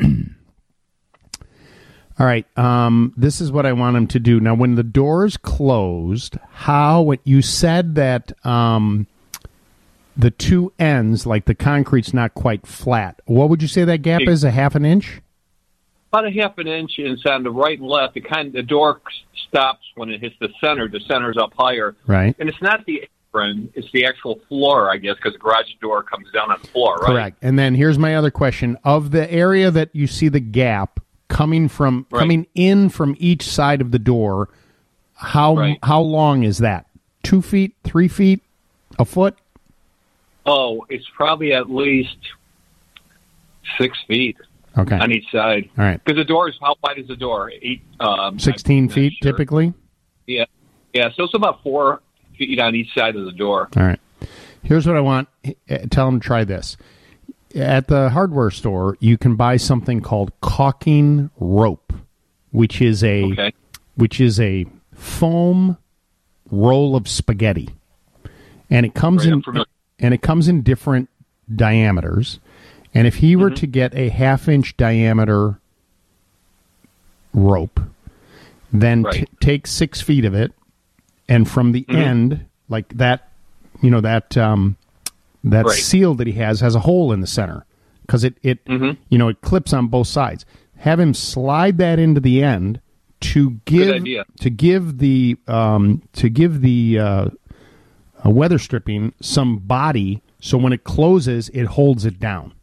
all right. Um, this is what I want him to do. Now, when the door's closed, how, what you said that um, the two ends, like the concrete's not quite flat. What would you say that gap is? A half an inch? About a half an inch, and it's on the right and left. The kind the door stops when it hits the center. The center's up higher, Right. And it's not the apron; it's the actual floor, I guess, because the garage door comes down on the floor, right? Correct. And then here's my other question. Of the area that you see the gap coming from Right. coming in from each side of the door, how Right. how long is that? Two feet, three feet, a foot? Oh, it's probably at least six feet Okay. on each side. All right. Because the door is, how wide is the door? Eight, um, Sixteen I'm not feet sure. typically? Yeah, yeah. So it's about four feet on each side of the door. All right. Here's what I want. Uh, Tell them to try this. At the hardware store, you can buy something called caulking rope, which is a Okay. which is a foam roll of spaghetti, and it comes Right, I'm in familiar. and it comes in different diameters. And if he were Mm-hmm. to get a half inch diameter rope, then Right. t- take six feet of it, and from the Mhm. end, like that, you know that um, that Right. seal that he has has a hole in the center because it it Mhm. you know it clips on both sides. Have him slide that into the end to give idea. to give the um, to give the uh, uh, weather stripping some body, so when it closes, it holds it down.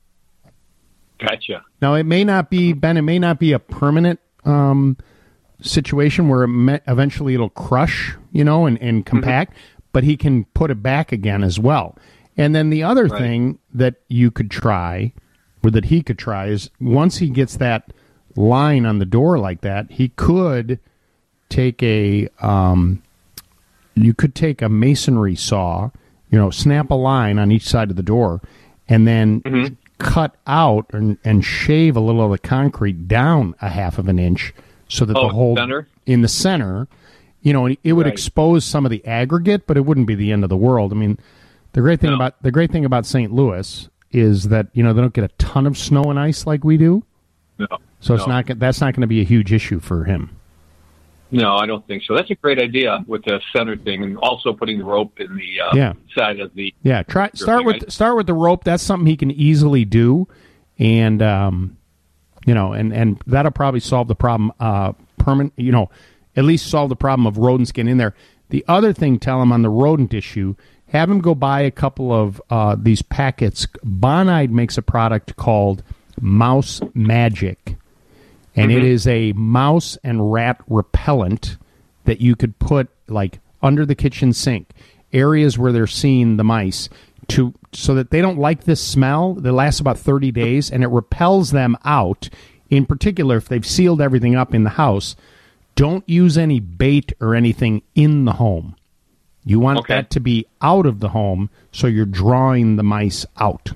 Gotcha. Now, it may not be, Ben, it may not be a permanent um, situation where it me- eventually it'll crush, you know, and, and compact, but he can put it back again as well. And then the other Right. thing that you could try, or that he could try, is once he gets that line on the door like that, he could take a, um, you could take a masonry saw, you know, snap a line on each side of the door, and then Mm-hmm. cut out and, and shave a little of the concrete down a half of an inch so that Oh, the hole center? in the center, you know, it would Right. expose some of the aggregate, but it wouldn't be the end of the world. I mean, the great thing No. about the great thing about Saint Louis is that, you know, they don't get a ton of snow and ice like we do. No. So it's No. not gon- that's not going to be a huge issue for him. No, I don't think so. That's a great idea with the center thing, and also putting the rope in the uh, Yeah. side of the. Yeah, try start thing. with start with the rope. That's something he can easily do, and um, you know, and and that'll probably solve the problem. Uh, permanent, you know, at least solve the problem of rodent skin in there. The other thing, tell him on the rodent issue, have him go buy a couple of uh, these packets. Bonide makes a product called Mouse Magic. And it Mhm. is a mouse and rat repellent that you could put like under the kitchen sink, areas where they're seeing the mice, to so that they don't like this smell. That lasts about thirty days, and it repels them out. In particular, if they've sealed everything up in the house, don't use any bait or anything in the home. You want Okay. that to be out of the home, so you're drawing the mice out.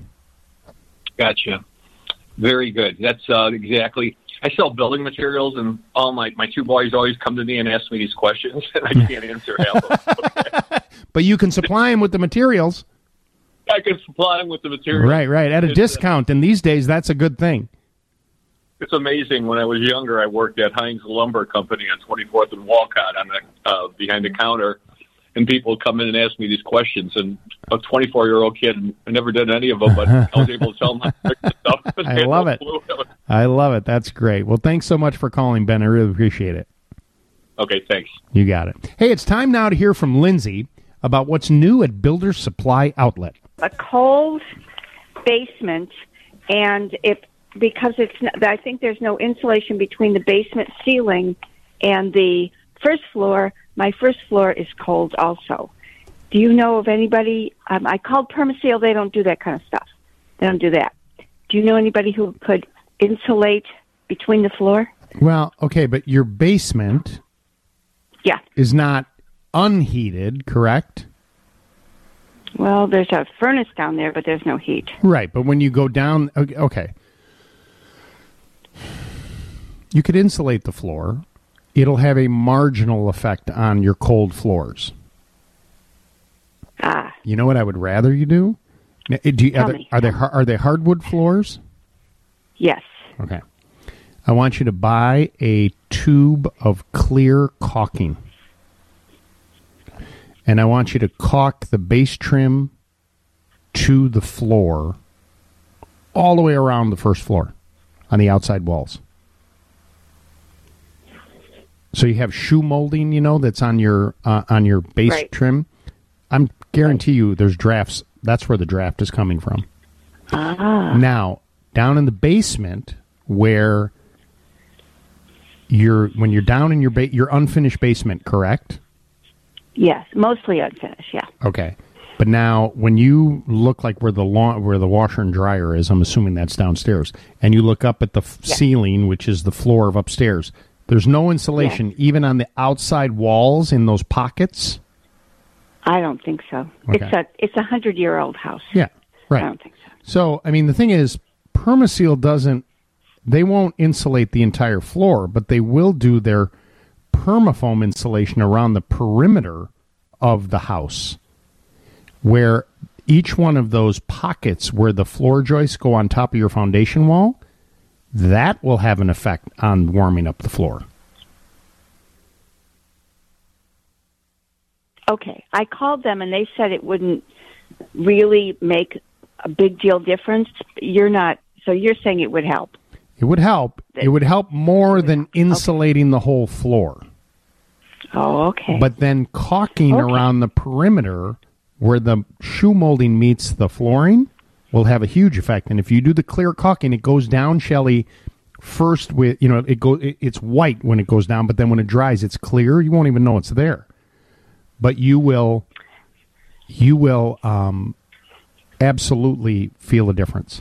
Gotcha. Very good. That's uh, exactly. I sell building materials, and all my, my two boys always come to me and ask me these questions, and I can't answer half of them. But you can supply them with the materials. I can supply them with the material. Right, right, at a It's, uh, discount. And these days, that's a good thing. It's amazing. When I was younger, I worked at Heinz Lumber Company on twenty-fourth and Walcott on the uh, behind the counter, and people would come in and ask me these questions. And a twenty-four-year-old kid, I never did any of them, but I was able to tell them how to fix the stuff. I had love no it. clue. I love it. That's great. Well, thanks so much for calling, Ben. I really appreciate it. Okay, thanks. You got it. Hey, it's time now to hear from Lindsay about what's new at Builder's Supply Outlet. A cold basement, and if because it's n- I think there's no insulation between the basement ceiling and the first floor. My first floor is cold also. Do you know of anybody? Um, I called Permaseal. They don't do that kind of stuff. They don't do that. Do you know anybody who could insulate between the floor? Well, okay, but your basement Yeah. is not unheated, correct? Well, there's a furnace down there, but there's no heat. Right, but when you go down, okay, okay. You could insulate the floor. It'll have a marginal effect on your cold floors. Ah. You know what I would rather you do? Now, do you, Tell are, they, me. are they har- are they hardwood floors? Yes. Okay. I want you to buy a tube of clear caulking. And I want you to caulk the base trim to the floor all the way around the first floor on the outside walls. So you have shoe molding, you know, that's on your uh, on your base Right. trim. I'm guarantee you there's drafts. That's where the draft is coming from. Ah. Now, down in the basement where you're when you're down in your ba- your unfinished basement, correct? Yes, mostly unfinished, yeah. Okay. But now when you look like where the lawn, where the washer and dryer is, I'm assuming that's downstairs, and you look up at the f- Yeah. ceiling, which is the floor of upstairs, there's no insulation even on the outside walls in those pockets? I don't think so. Okay. It's a it's a hundred year old house. Yeah, right. I don't think so. So, I mean, the thing is, Permaseal doesn't, they won't insulate the entire floor, but they will do their permafoam insulation around the perimeter of the house, where each one of those pockets where the floor joists go on top of your foundation wall, that will have an effect on warming up the floor. Okay, I called them and they said it wouldn't really make a big deal difference. You're not, so you're saying it would help. It would help. It would help more than insulating the whole floor. Oh, okay. But then caulking Okay. around the perimeter where the shoe molding meets the flooring will have a huge effect. And if you do the clear caulking, it goes down, Shelley, first with, you know, it go, it, it's white when it goes down, but then when it dries, it's clear. You won't even know it's there. But you will, you will um, absolutely feel a difference.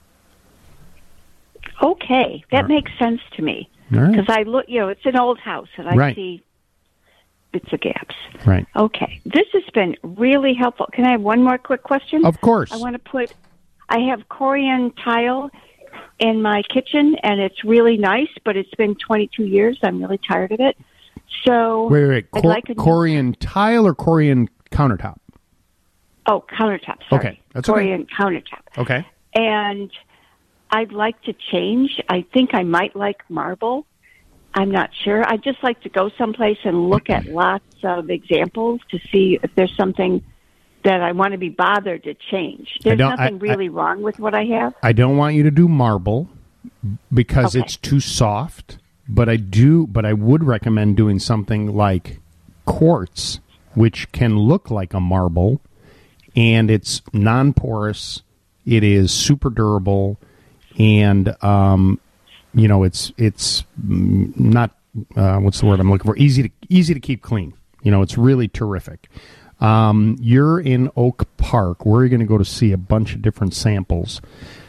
Okay, that All right. makes sense to me. All right. Because I look, you know, it's an old house and I Right. see bits of gaps. Right. Okay, this has been really helpful. Can I have one more quick question? Of course. I want to put, I have Corian tile in my kitchen and it's really nice, but it's been twenty-two years. I'm really tired of it. So Wait, wait, wait. I'd Cor- like a new- Corian tile or Corian countertop? Oh, countertop. Sorry. Okay, that's okay. Corian countertop. Okay. And I'd like to change. I think I might like marble. I'm not sure. I'd just like to go someplace and look at lots of examples to see if there's something that I want to be bothered to change. There's don't- I- nothing really wrong with what I have. I don't want you to do marble because Okay. it's too soft, but I do but I would recommend doing something like quartz, which can look like a marble, and it's non-porous, it is super durable, and um, you know, it's it's mm, not uh, what's the word I'm looking for? Easy to easy to keep clean. You know, it's really terrific. Um, you're in Oak Park. Where are you going to go to see a bunch of different samples?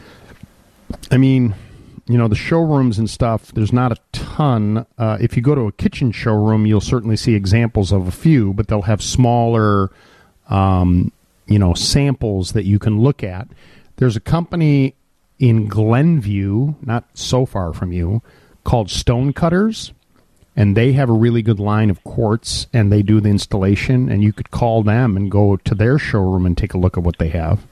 I mean, you know, the showrooms and stuff, there's not a ton. Uh, if you go to a kitchen showroom, you'll certainly see examples of a few, but they'll have smaller, um, you know, samples that you can look at. There's a company in Glenview, not so far from you, called Stone Cutters, and they have a really good line of quartz, and they do the installation, and you could call them and go to their showroom and take a look at what they have.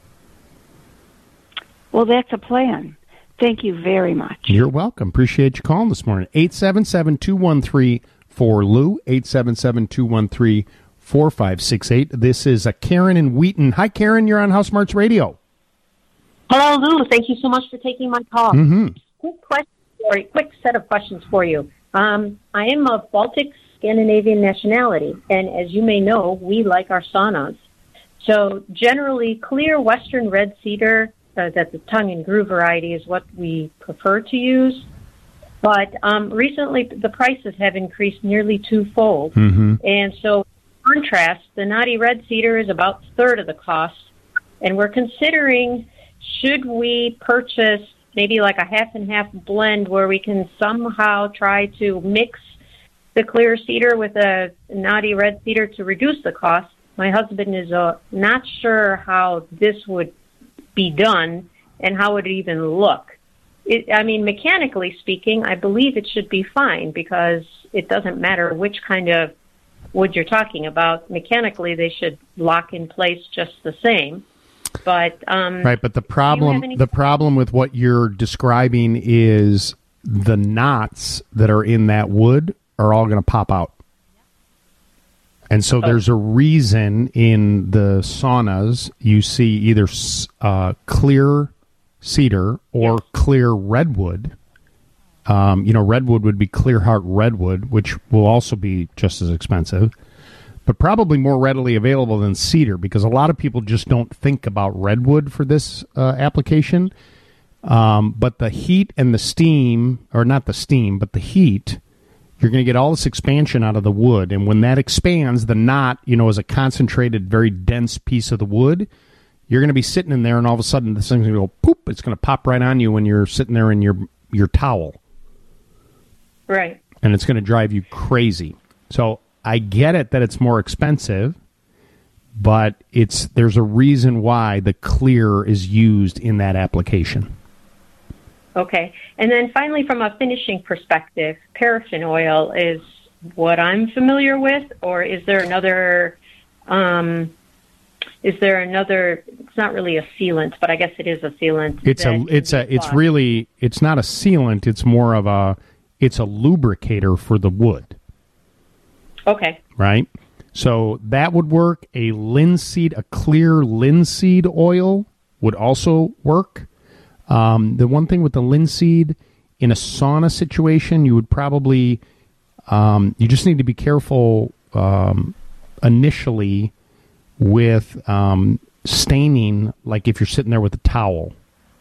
Well, that's a plan. Thank you very much. You're welcome. Appreciate you calling this morning. eight seven seven, two one three, four L U, eight seven seven, two one three, four five six eight. This is a Karen in Wheaton. Hi, Karen. You're on House Smarts Radio. Hello, Lou. Thank you so much for taking my call. Mm-hmm. Quick question for you, quick set of questions for you. Um, I am of Baltic Scandinavian nationality, and as you may know, we like our saunas. So generally, clear Western red cedar, uh, that's the tongue and groove variety, is what we prefer to use. But um, recently, the prices have increased nearly twofold, Mm-hmm. and so in contrast, the naughty red cedar is about a third of the cost, and we're considering, should we purchase maybe like a half and half blend where we can somehow try to mix the clear cedar with a naughty red cedar to reduce the cost. My husband is uh, not sure how this would be done and how it would even look. It, I mean, mechanically speaking, I believe it should be fine because it doesn't matter which kind of wood you're talking about. Mechanically, they should lock in place just the same. But um, right, but the do you problem have any- the problem with what you're describing is the knots that are in that wood are all going to pop out. And so there's a reason in the saunas you see either uh, clear cedar or clear redwood. Um, you know, redwood would be clear heart redwood, which will also be just as expensive, but probably more readily available than cedar because a lot of people just don't think about redwood for this uh, application. Um, but the heat and the steam, or not the steam, but the heat, you're going to get all this expansion out of the wood. And when that expands, the knot, you know, is a concentrated, very dense piece of the wood. You're going to be sitting in there, and all of a sudden, this thing's going to go, poop, it's going to pop right on you when you're sitting there in your your towel. Right. And it's going to drive you crazy. So I get it that it's more expensive, but it's there's a reason why the clear is used in that application. Okay. And then finally, from a finishing perspective, paraffin oil is what I'm familiar with, or is there another, um, is there another, it's not really a sealant, but I guess it is a sealant. It's a, it's a, it's really, it's not a sealant. It's more of a, it's a lubricator for the wood. Okay. Right? So that would work. A linseed, a clear linseed oil would also work. Um, the one thing with the linseed, in a sauna situation, you would probably, um, you just need to be careful um, initially with um, staining, like if you're sitting there with a towel.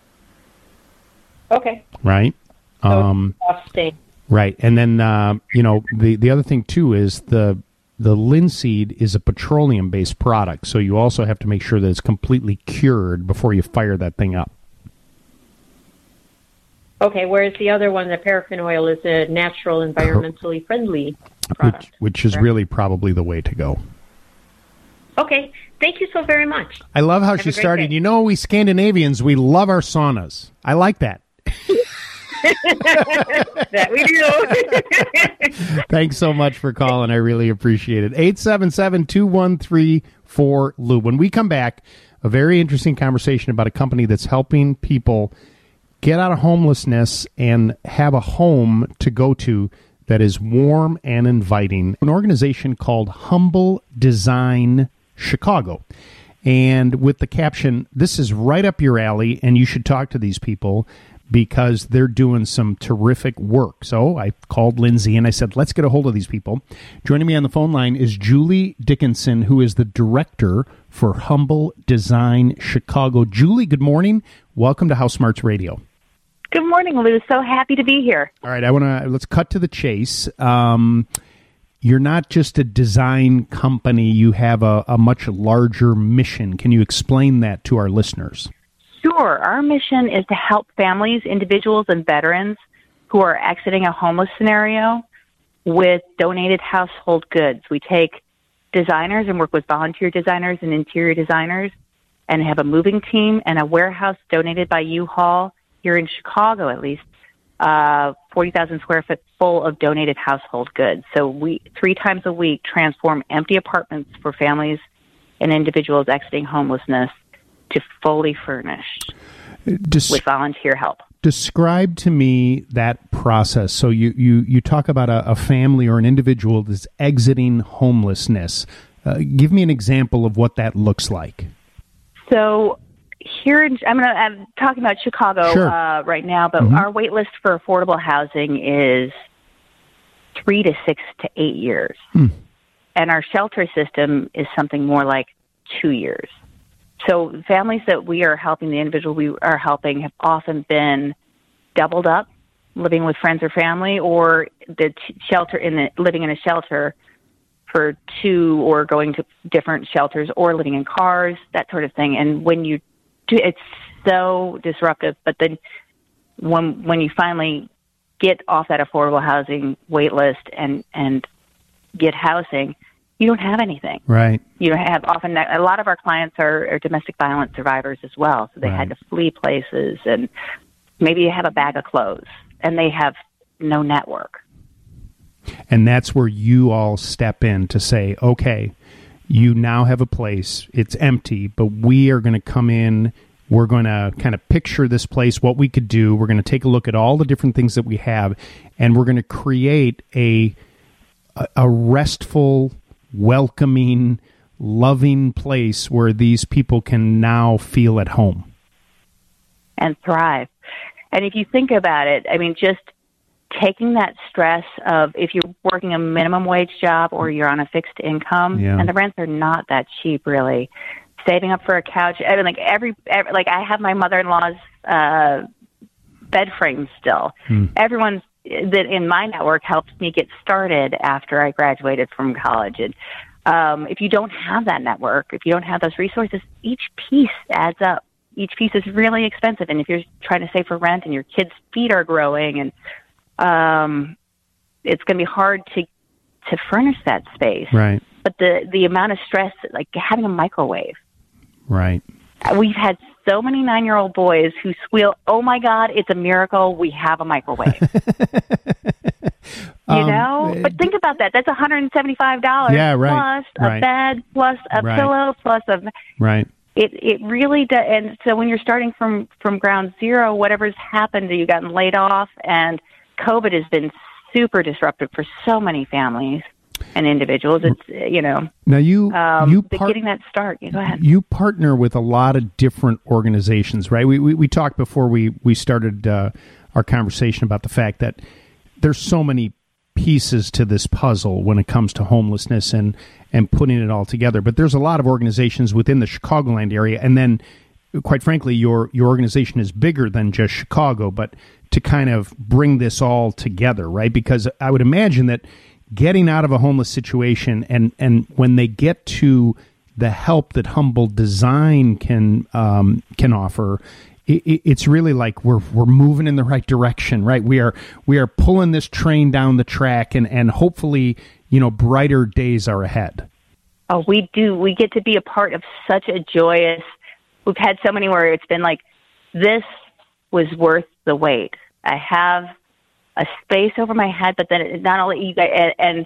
Okay. Right? Um, Off stain. right. And then, uh, you know, the, the other thing, too, is the the linseed is a petroleum-based product, so you also have to make sure that it's completely cured before you fire that thing up. Okay, whereas the other one, the paraffin oil, is a natural, environmentally friendly product. Which, which is correct? really probably the way to go. Okay, thank you so very much. I love how Have she a great started. day. You know, we Scandinavians, we love our saunas. I like that. That we do. Thanks so much for calling. I really appreciate it. eight seven seven, two one three, four, L U. When we come back, a very interesting conversation about a company that's helping people get out of homelessness and have a home to go to that is warm and inviting. An organization called Humble Design Chicago. And with the caption, "This is right up your alley, and you should talk to these people because they're doing some terrific work." So I called Lindsay and I said, let's get a hold of these people. Joining me on the phone line is Julie Dickinson, who is the director for Humble Design Chicago. Julie, good morning. Welcome to House Smarts Radio. Good morning, Lou. So happy to be here. All right, I want to let's cut to the chase. Um, you're not just a design company; you have a, a much larger mission. Can you explain that to our listeners? Sure. Our mission is to help families, individuals, and veterans who are exiting a homeless scenario with donated household goods. We take designers and work with volunteer designers and interior designers and have a moving team and a warehouse donated by U-Haul here in Chicago, at least, uh, forty thousand square foot full of donated household goods. So we, three times a week, transform empty apartments for families and individuals exiting homelessness to fully furnished Des- with volunteer help. Describe to me that process. So you, you, you talk about a, a family or an individual that's exiting homelessness. Uh, give me an example of what that looks like. So here, in, I'm, gonna, I'm talking about Chicago Sure. uh, right now, but Mhm. our wait list for affordable housing is three to six to eight years. Hmm. And our shelter system is something more like two years. So families that we are helping, the individual we are helping, have often been doubled up, living with friends or family, or the t- shelter in the living in a shelter for two, or going to different shelters, or living in cars, that sort of thing. And when you do, it's so disruptive. But then when when you finally get off that affordable housing wait list and and get housing, you don't have anything. Right. You have often a lot of our clients are, are domestic violence survivors as well, so they Right. had to flee places, and maybe you have a bag of clothes and they have no network. And that's where you all step in to say, okay, you now have a place, it's empty, but we are going to come in, we're going to kind of picture this place, what we could do, we're going to take a look at all the different things that we have, and we're going to create a, a, a restful, welcoming, loving place where these people can now feel at home. And thrive. And if you think about it, I mean, just taking that stress of if you're working a minimum wage job or you're on a fixed income, Yeah. and the rents are not that cheap, really. Saving up for a couch, I mean, like every, every like I have my mother-in-law's uh, bed frame still. Hmm. Everyone's that in my network helped me get started after I graduated from college. And um, if you don't have that network, if you don't have those resources, each piece adds up. Each piece is really expensive. And if you're trying to save for rent and your kids' feet are growing, and um, it's going to be hard to to furnish that space. Right. But the the amount of stress, like having a microwave. Right. We've had so many nine-year-old boys who squeal, "Oh my God, it's a miracle we have a microwave." You Um, know? But think about that. That's one hundred seventy-five dollars Yeah, right, plus a right. bed, plus a Right. pillow, plus a... Right. It it really does. And so when you're starting from, from ground zero, whatever's happened, you've gotten laid off, and COVID has been super disruptive for so many families and individuals. It's, you know... Now you Um, you but par- getting that start. Yeah, go ahead. you partner with a lot of different organizations, right? We we, we talked before we we started uh, our conversation about the fact that there's so many pieces to this puzzle when it comes to homelessness and and putting it all together. But there's a lot of organizations within the Chicagoland area, and then, quite frankly, your your organization is bigger than just Chicago. But to kind of bring this all together, right? Because I would imagine that getting out of a homeless situation and, and when they get to the help that Humble Design can um, can offer, it, it's really like we're we're moving in the right direction, right? We are we are pulling this train down the track, and, and hopefully, you know, brighter days are ahead. Oh, we do. We get to be a part of such a joyous. We've had so many where it's been like, this was worth the wait. I have a space over my head, but then it, not only you guys, and, and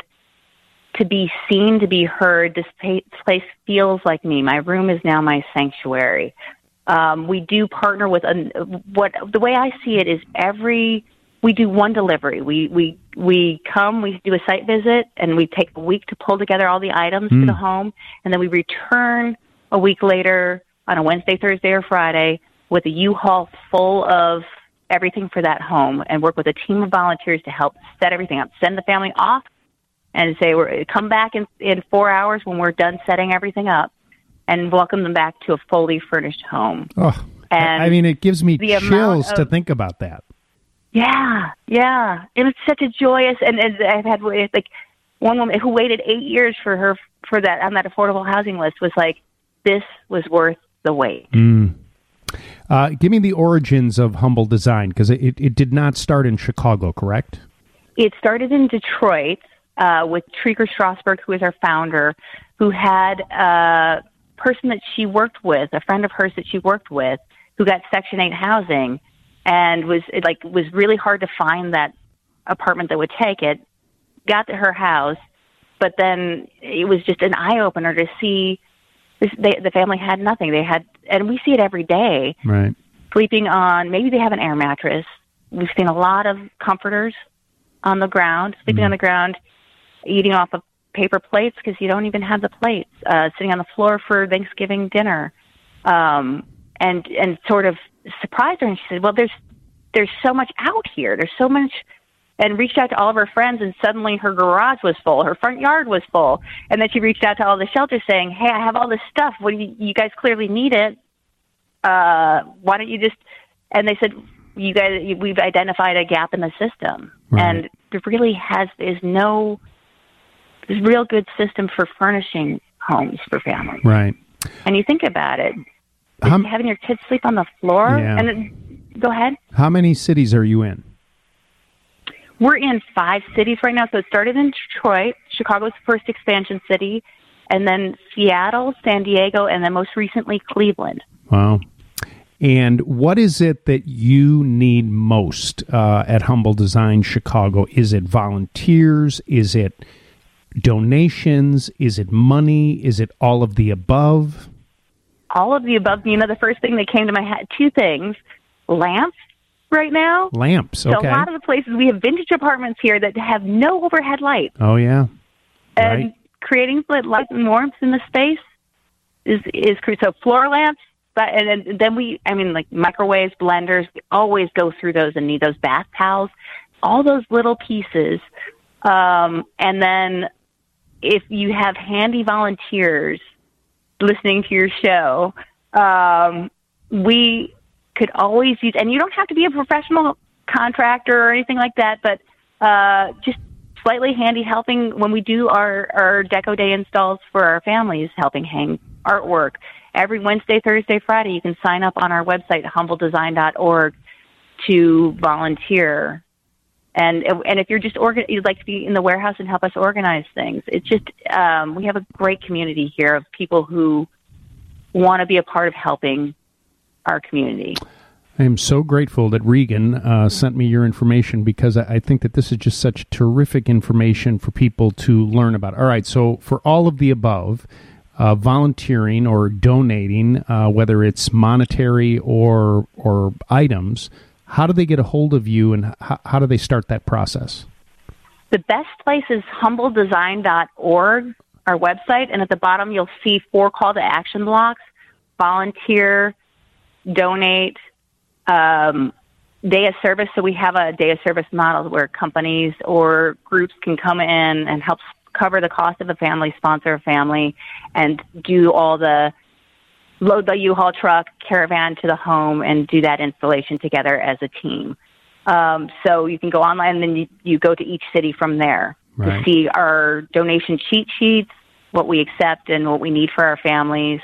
to be seen, to be heard. This pa- place feels like me. My room is now my sanctuary. Um, we do partner with a, what the way I see it is every. We do one delivery. We we we come, we do a site visit, and we take a week to pull together all the items Mm. to the home, and then we return a week later on a Wednesday, Thursday, or Friday with a U-Haul full of everything for that home, and work with a team of volunteers to help set everything up. Send the family off, and say, we're, come back in, in four hours when we're done setting everything up, and welcome them back to a fully furnished home. Oh, And I mean, it gives me the amount chills to of- think about that. Yeah, yeah. And it's such a joyous, and, and I've had like one woman who waited eight years for her for that on that affordable housing list was like, this was worth the wait. Mm. Uh, give me the origins of Humble Design, because it, it did not start in Chicago, correct? It started in Detroit uh, with Trieger Strasberg, who is our founder, who had a person that she worked with, a friend of hers that she worked with, who got Section eight housing, and was it like was really hard to find that apartment that would take it. Got to her house, but then it was just an eye opener to see this, they, the family had nothing. They had, and we see it every day. Right. Sleeping on, maybe they have an air mattress. We've seen a lot of comforters on the ground, sleeping Mm-hmm. on the ground, eating off of paper plates because you don't even have the plates, uh, sitting on the floor for Thanksgiving dinner. Um, and, and sort of surprised her. And she said, well, there's, there's so much out here. There's so much, and reached out to all of her friends, and suddenly her garage was full. Her front yard was full. And then she reached out to all the shelters saying, hey, I have all this stuff. What do you, you guys clearly need it. Uh, why don't you just, and they said, you guys, we've identified a gap in the system. Right. And there really has, is no, there's a real good system for furnishing homes for families. Right. And you think about it, Um, having your kids sleep on the floor, Yeah. and it, go ahead. How many cities are you in? We're in five cities right now. So it started in Detroit. Chicago's the first expansion city, and then Seattle, San Diego, and then most recently Cleveland. Wow. And what is it that you need most uh, at Humble Design Chicago? Is it volunteers? Is it donations? Is it money? Is it all of the above? All of the above. You know, the first thing that came to my head, two things. Lamps right now. Lamps, So okay. a lot of the places, we have vintage apartments here that have no overhead lights. Oh, yeah. And Right. creating light and warmth in the space is, is cre- so floor lamps. But and then, then we, I mean, like microwaves, blenders, we always go through those and need those bath towels, all those little pieces. Um, and then if you have handy volunteers listening to your show, um, we could always use, and you don't have to be a professional contractor or anything like that, but uh, just slightly handy helping when we do our, our Deco Day installs for our families, helping hang artwork. Every Wednesday, Thursday, Friday, you can sign up on our website, humble design dot org, to volunteer. And and if you're just organ- you'd like to be in the warehouse and help us organize things, it's just um, we have a great community here of people who want to be a part of helping our community. I am so grateful that Regan uh, sent me your information, because I, I think that this is just such terrific information for people to learn about. All right, so for all of the above, uh, volunteering or donating, uh, whether it's monetary or or items, how do they get a hold of you, and how, how do they start that process? The best place is humble design dot org, our website, and at the bottom you'll see four call to action blocks: volunteer, donate, um, day of service. So we have a day of service model where companies or groups can come in and help cover the cost of a family, sponsor a family, and do all the load the U-Haul truck, caravan to the home, and do that installation together as a team. Um, so you can go online, and then you, you go to each city from there Right. to see our donation cheat sheets, what we accept and what we need for our families,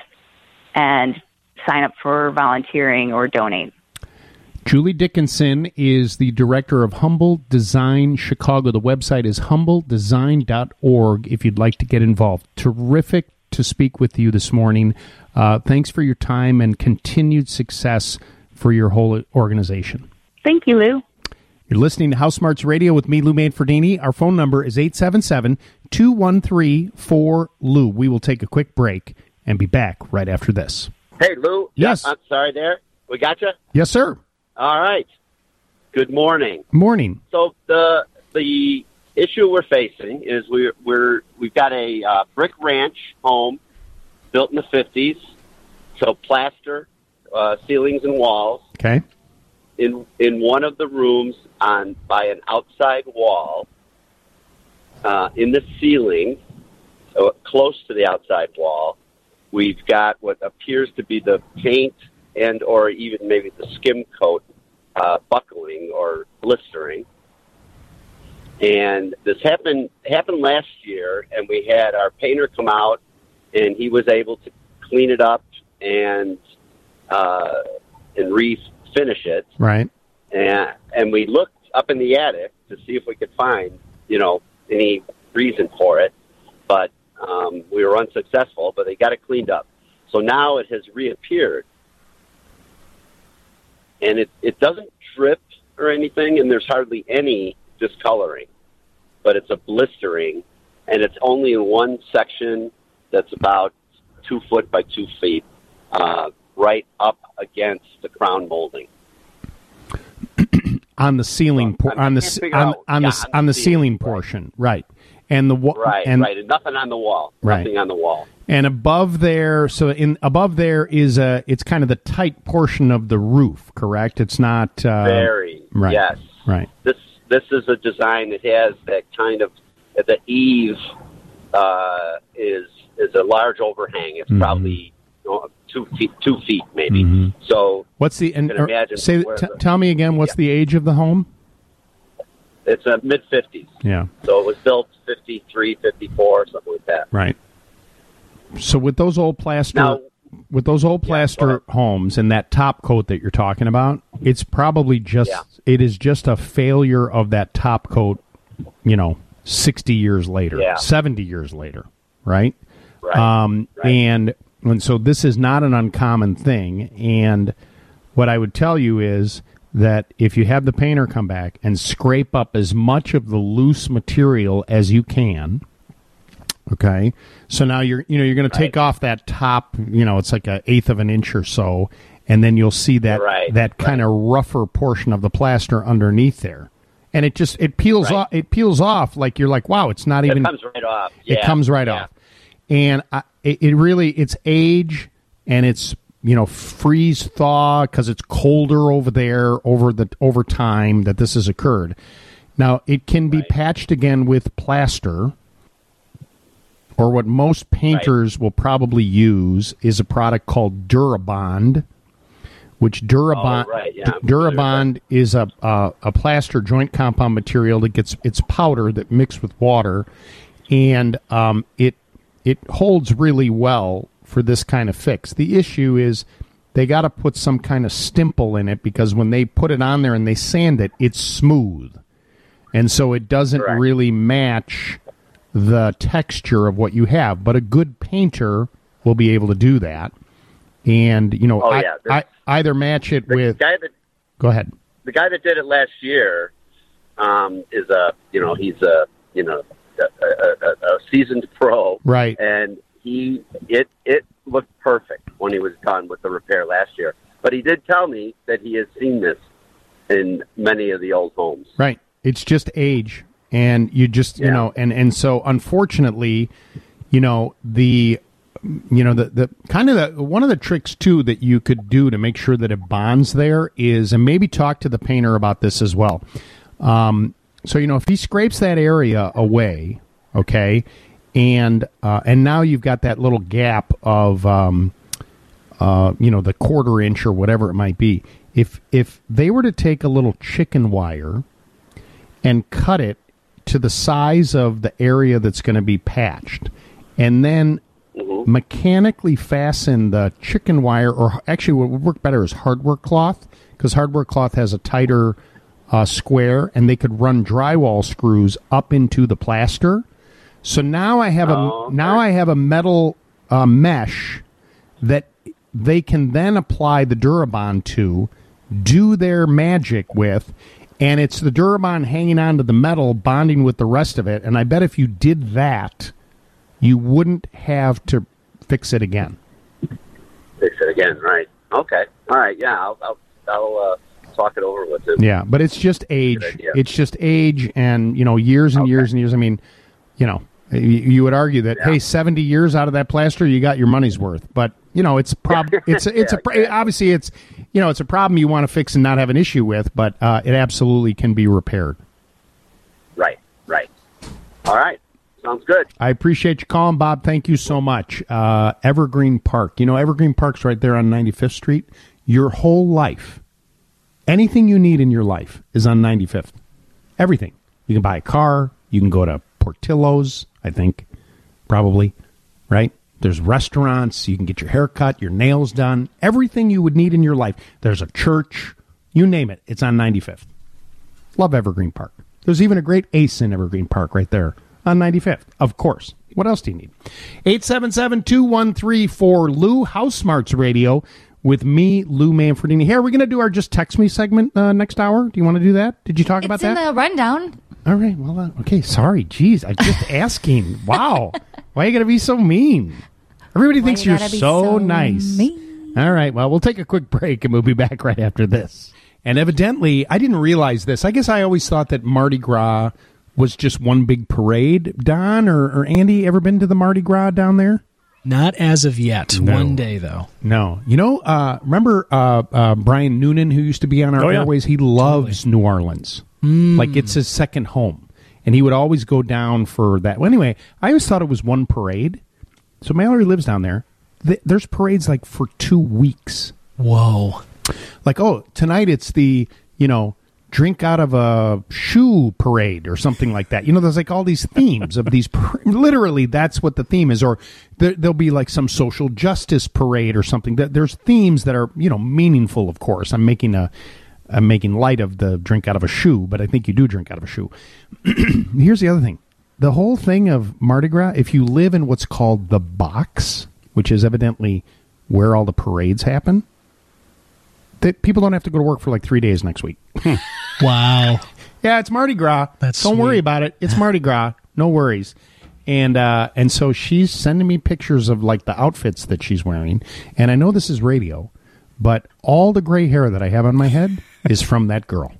and sign up for volunteering or donate. Julie Dickinson is the director of Humble Design Chicago. The website is humble design dot org if you'd like to get involved. Terrific to speak with you this morning. Uh, thanks for your time and continued success for your whole organization. Thank you, Lou. You're listening to House Smarts Radio with me, Lou Manfredini. Our phone number is eight seven seven, two one three, four L U. We will take a quick break and be back right after this. Hey, Lou. Yes. I'm sorry there. We got you? Yes, sir. All right. Good morning. Morning. So the the issue we're facing is we're, we're, we've got a uh, brick ranch home built in the fifties, so plaster, uh, ceilings and walls. Okay. In in one of the rooms on by an outside wall, uh, in the ceiling, uh, close to the outside wall, we've got what appears to be the paint and or even maybe the skim coat uh, buckling or blistering. And this happened happened last year, and we had our painter come out, and he was able to clean it up and uh, and refinish it. Right. And and we looked up in the attic to see if we could find, you know, any reason for it, but um, we were unsuccessful. But they got it cleaned up, so now it has reappeared, and it it doesn't drip or anything, and there's hardly any discoloring, but it's a blistering, and it's only in one section that's about two foot by two feet, uh, right up against the crown molding. On the ceiling, por- on the can't ce- figure on, out- on yeah, the on the ceiling portion, right? And the wa- Right, and, right, and nothing on the wall. Right. Nothing on the wall. And above there, so in above there is a, it's kind of the tight portion of the roof, correct? It's not uh, Very, right. yes. Right. This this is a design that has that kind of the eave uh, is is a large overhang. It's Mhm. probably you know, two feet, two feet maybe. Mhm. So What's the and you can or- imagine say where t- the- tell me again? What's the age of the home? it's a mid fifties. Yeah. So it was built fifty-three, fifty-four, something like that. Right. So with those old plaster, Now- with those old plaster homes and that top coat that you're talking about, it's probably just Yeah. it is just a failure of that top coat, you know, sixty years later, Yeah. seventy years later, right? Right. Um, And and so this is not an uncommon thing. And what I would tell you is that if you have the painter come back and scrape up as much of the loose material as you can, okay, so now you're you know you're going to take off that top, you know, it's like an eighth of an inch or so, and then you'll see that Right, that kind of rougher portion of the plaster underneath there, and it just it peels Right. off. It peels off like you're like, wow, it's not It even. comes right off. It Yeah, comes right yeah. off, and I, it, it really it's age and it's you know freeze thaw because it's colder over there over the over time that this has occurred. Now it can be patched again with plaster. Or what most painters will probably use is a product called Durabond, which Durabond Oh, right, yeah, I'm Durabond is a, a a plaster joint compound material that gets it's powder that mixed with water, and um, it it holds really well for this kind of fix. The issue is they got to put some kind of stimple in it because when they put it on there and they sand it, it's smooth, and so it doesn't really match the texture of what you have, but a good painter will be able to do that. And, you know, Oh, I, yeah, I, either match it The with... guy that Go ahead. the guy that did it last year um, is a you know he's a you know a, a, a, a seasoned pro, Right. And he it it looked perfect when he was done with the repair last year. But he did tell me that he has seen this in many of the old homes. Right. It's just age. And you just, you Yeah. know, and, and so unfortunately, you know, the, you know, the, the kind of the, one of the tricks too that you could do to make sure that it bonds there is, and maybe talk to the painter about this as well. Um, so, you know, if he scrapes that area away, okay, and, uh, and now you've got that little gap of, um, uh, you know, the quarter inch or whatever it might be. If, if they were to take a little chicken wire and cut it to the size of the area that's going to be patched, and then mechanically fasten the chicken wire, or actually what would work better is hardware cloth, because hardware cloth has a tighter uh, square, and they could run drywall screws up into the plaster. So now I have a Oh, okay. now I have a metal uh, mesh that they can then apply the Durabond to, do their magic with. And it's the Durabond hanging onto the metal, bonding with the rest of it. And I bet if you did that, you wouldn't have to fix it again. Fix it again, right? Okay, all right, yeah, I'll I'll, I'll uh, talk it over with him. Yeah, but it's just age. idea. It's just age, and you know, years and years and years. I mean, you know, you, you would argue that hey, seventy years out of that plaster, you got your money's worth. But you know, it's prob it's it's a pro- obviously it's you know it's a problem you want to fix and not have an issue with, but uh, it absolutely can be repaired. Right, right. All right, sounds good. I appreciate you calling, Bob. Thank you so much. Uh, Evergreen Park. You know, Evergreen Park's right there on ninety-fifth Street. Your whole life, anything you need in your life is on ninety-fifth. Everything. You can buy a car. You can go to Portillo's, I think, probably, right? There's restaurants. You can get your hair cut, your nails done. Everything you would need in your life. There's a church. You name it. It's on ninety-fifth. Love Evergreen Park. There's even a great Ace in Evergreen Park right there on ninety-fifth. Of course. What else do you need? eight seven seven, two one three, four L U, House Smarts Radio with me, Lou Manfredini. Hey, are we going to do our Just Text Me segment uh, next hour? Do you want to do that? Did you talk about It's in that? the rundown. All right. Well, uh, okay. Sorry. Jeez. I'm just asking. Wow. Why are you going to be so mean? Everybody Why thinks you you're gotta be so, so nice. mean? All right. Well, we'll take a quick break and we'll be back right after this. And evidently, I didn't realize this. I guess I always thought that Mardi Gras was just one big parade. Don or, or Andy, ever been to the Mardi Gras down there? Not as of yet. No. One day, though. No. You know, uh, remember uh, uh, Brian Noonan, who used to be on our Oh, yeah. airways? He loves New Orleans. Mm. Like, it's his second home. And he would always go down for that. Well, anyway, I always thought it was one parade. So Mallory lives down there. Th- there's parades, like, for two weeks. Whoa. Like, oh, tonight it's the, you know, drink out of a shoe parade or something like that. You know, there's like all these themes of these. Par- literally, that's what the theme is. Or there, there'll be like some social justice parade or something. There's themes that are, you know, meaningful. Of course, I'm making a, I'm making light of the drink out of a shoe, but I think you do drink out of a shoe. Here's the other thing: the whole thing of Mardi Gras. If you live in what's called the box, which is evidently where all the parades happen, that people don't have to go to work for like three days next week. Wow. Yeah, it's Mardi Gras. That's Don't sweet. worry about it. It's Mardi Gras. No worries. And uh, and so she's sending me pictures of like the outfits that she's wearing. And I know this is radio, but all the gray hair that I have on my head is from that girl.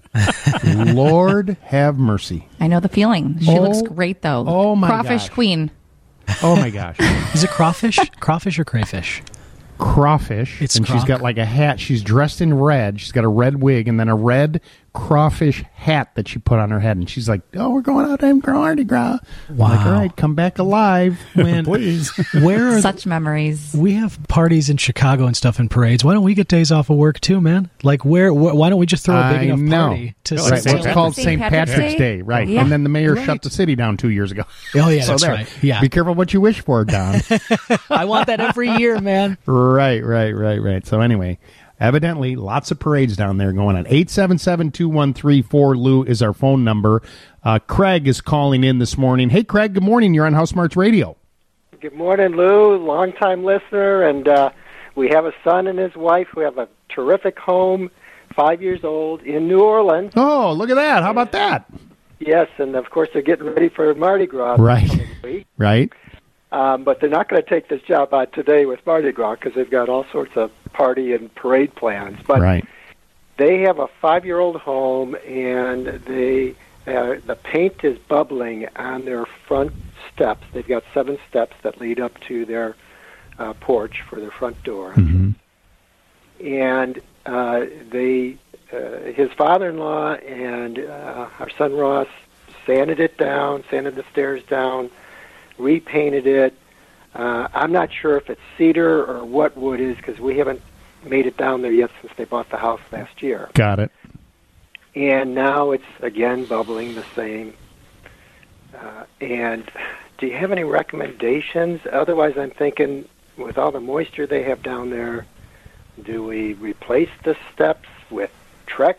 Lord have mercy. I know the feeling. She Oh, looks great, though. oh my Crawfish gosh. queen. Oh my gosh. Is it crawfish? Crawfish or crayfish? Crawfish. It's and she's croc. got like a hat. She's dressed in red. She's got a red wig and then a red crawfish hat that she put on her head. And she's like, oh, we're going out to Mardi Gras. I'm like, Wow. all right, come back alive. When, Please. Where are Such memories. we have parties in Chicago and stuff and parades. Why don't we get days off of work too, man? Like, where? Wh- why don't we just throw a big I enough know. party to Right. Well, it's celebrate? called Saint Saint Patrick's Patrick's, Day? Day, right? Yeah. And then the mayor Right. shut the city down two years ago. Oh, yeah, So that's there. right. Yeah. Be careful what you wish for, Don. I want that every year, man. Right, right, right, right. So anyway, evidently, lots of parades down there going on. eight seven seven, two one three, four L U is our phone number. Uh, Craig is calling in this morning. Hey, Craig, good morning. You're on House Smarts Radio. Good morning, Lou. Long-time listener, and uh, we have a son and his wife who have a terrific home, five years old, in New Orleans. Oh, look at that. How about that? Yes, and of course they're getting ready for Mardi Gras. Right. this coming week. Right. Um, but they're not going to take this job on today with Mardi Gras because they've got all sorts of party and parade plans. But Right. they have a five-year-old home, and they uh, the paint is bubbling on their front steps. They've got seven steps that lead up to their uh, porch for their front door. Mm-hmm. And uh, they, uh, his father-in-law and uh, our son Ross sanded it down, sanded the stairs down, repainted it. Uh, I'm not sure if it's cedar or what wood is because we haven't made it down there yet since they bought the house last year. Got it. And now it's again bubbling the same. Uh, and do you have any recommendations? Otherwise, I'm thinking with all the moisture they have down there, do we replace the steps with Trex,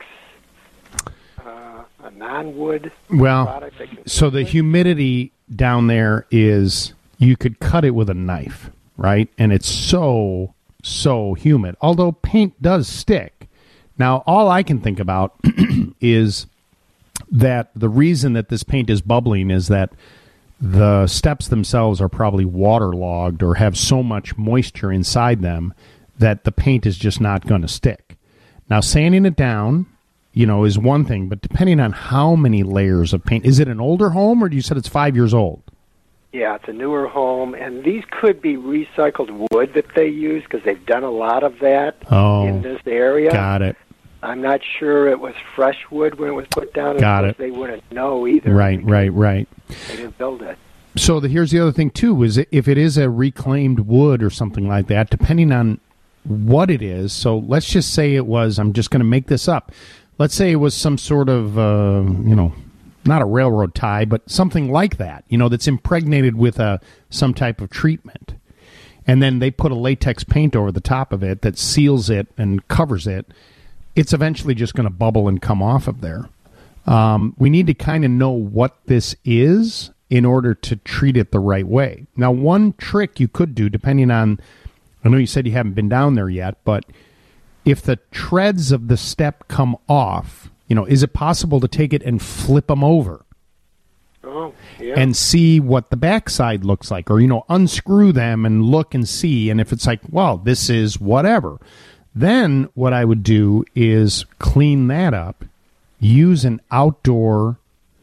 uh, a non-wood Well, product? that can- so the humidity down there is, you could cut it with a knife, right? And it's so, so humid. Although paint does stick. Now, all I can think about is that the reason that this paint is bubbling is that the steps themselves are probably waterlogged or have so much moisture inside them that the paint is just not going to stick. Now, sanding it down, you know, is one thing, but depending on how many layers of paint, is it an older home or you said it's five years old? Yeah, it's a newer home, and these could be recycled wood that they use because they've done a lot of that Oh, in this area. got it. I'm not sure it was fresh wood when it was put down. Got and it. They wouldn't know either. Right, right, right. They didn't build it. So the, here's the other thing, too, is if it is a reclaimed wood or something like that, depending on what it is, so let's just say it was, I'm just going to make this up, let's say it was some sort of, uh, you know, not a railroad tie, but something like that, you know, that's impregnated with a some type of treatment. And then they put a latex paint over the top of it that seals it and covers it. It's eventually just going to bubble and come off of there. Um, we need to kind of know what this is in order to treat it the right way. Now, one trick you could do, depending on, I know you said you haven't been down there yet, but if the treads of the step come off, you know, is it possible to take it and flip them over? Oh, yeah. And see what the backside looks like, or, you know, unscrew them and look and see. And if it's like, well, this is whatever, then what I would do is clean that up, use an outdoor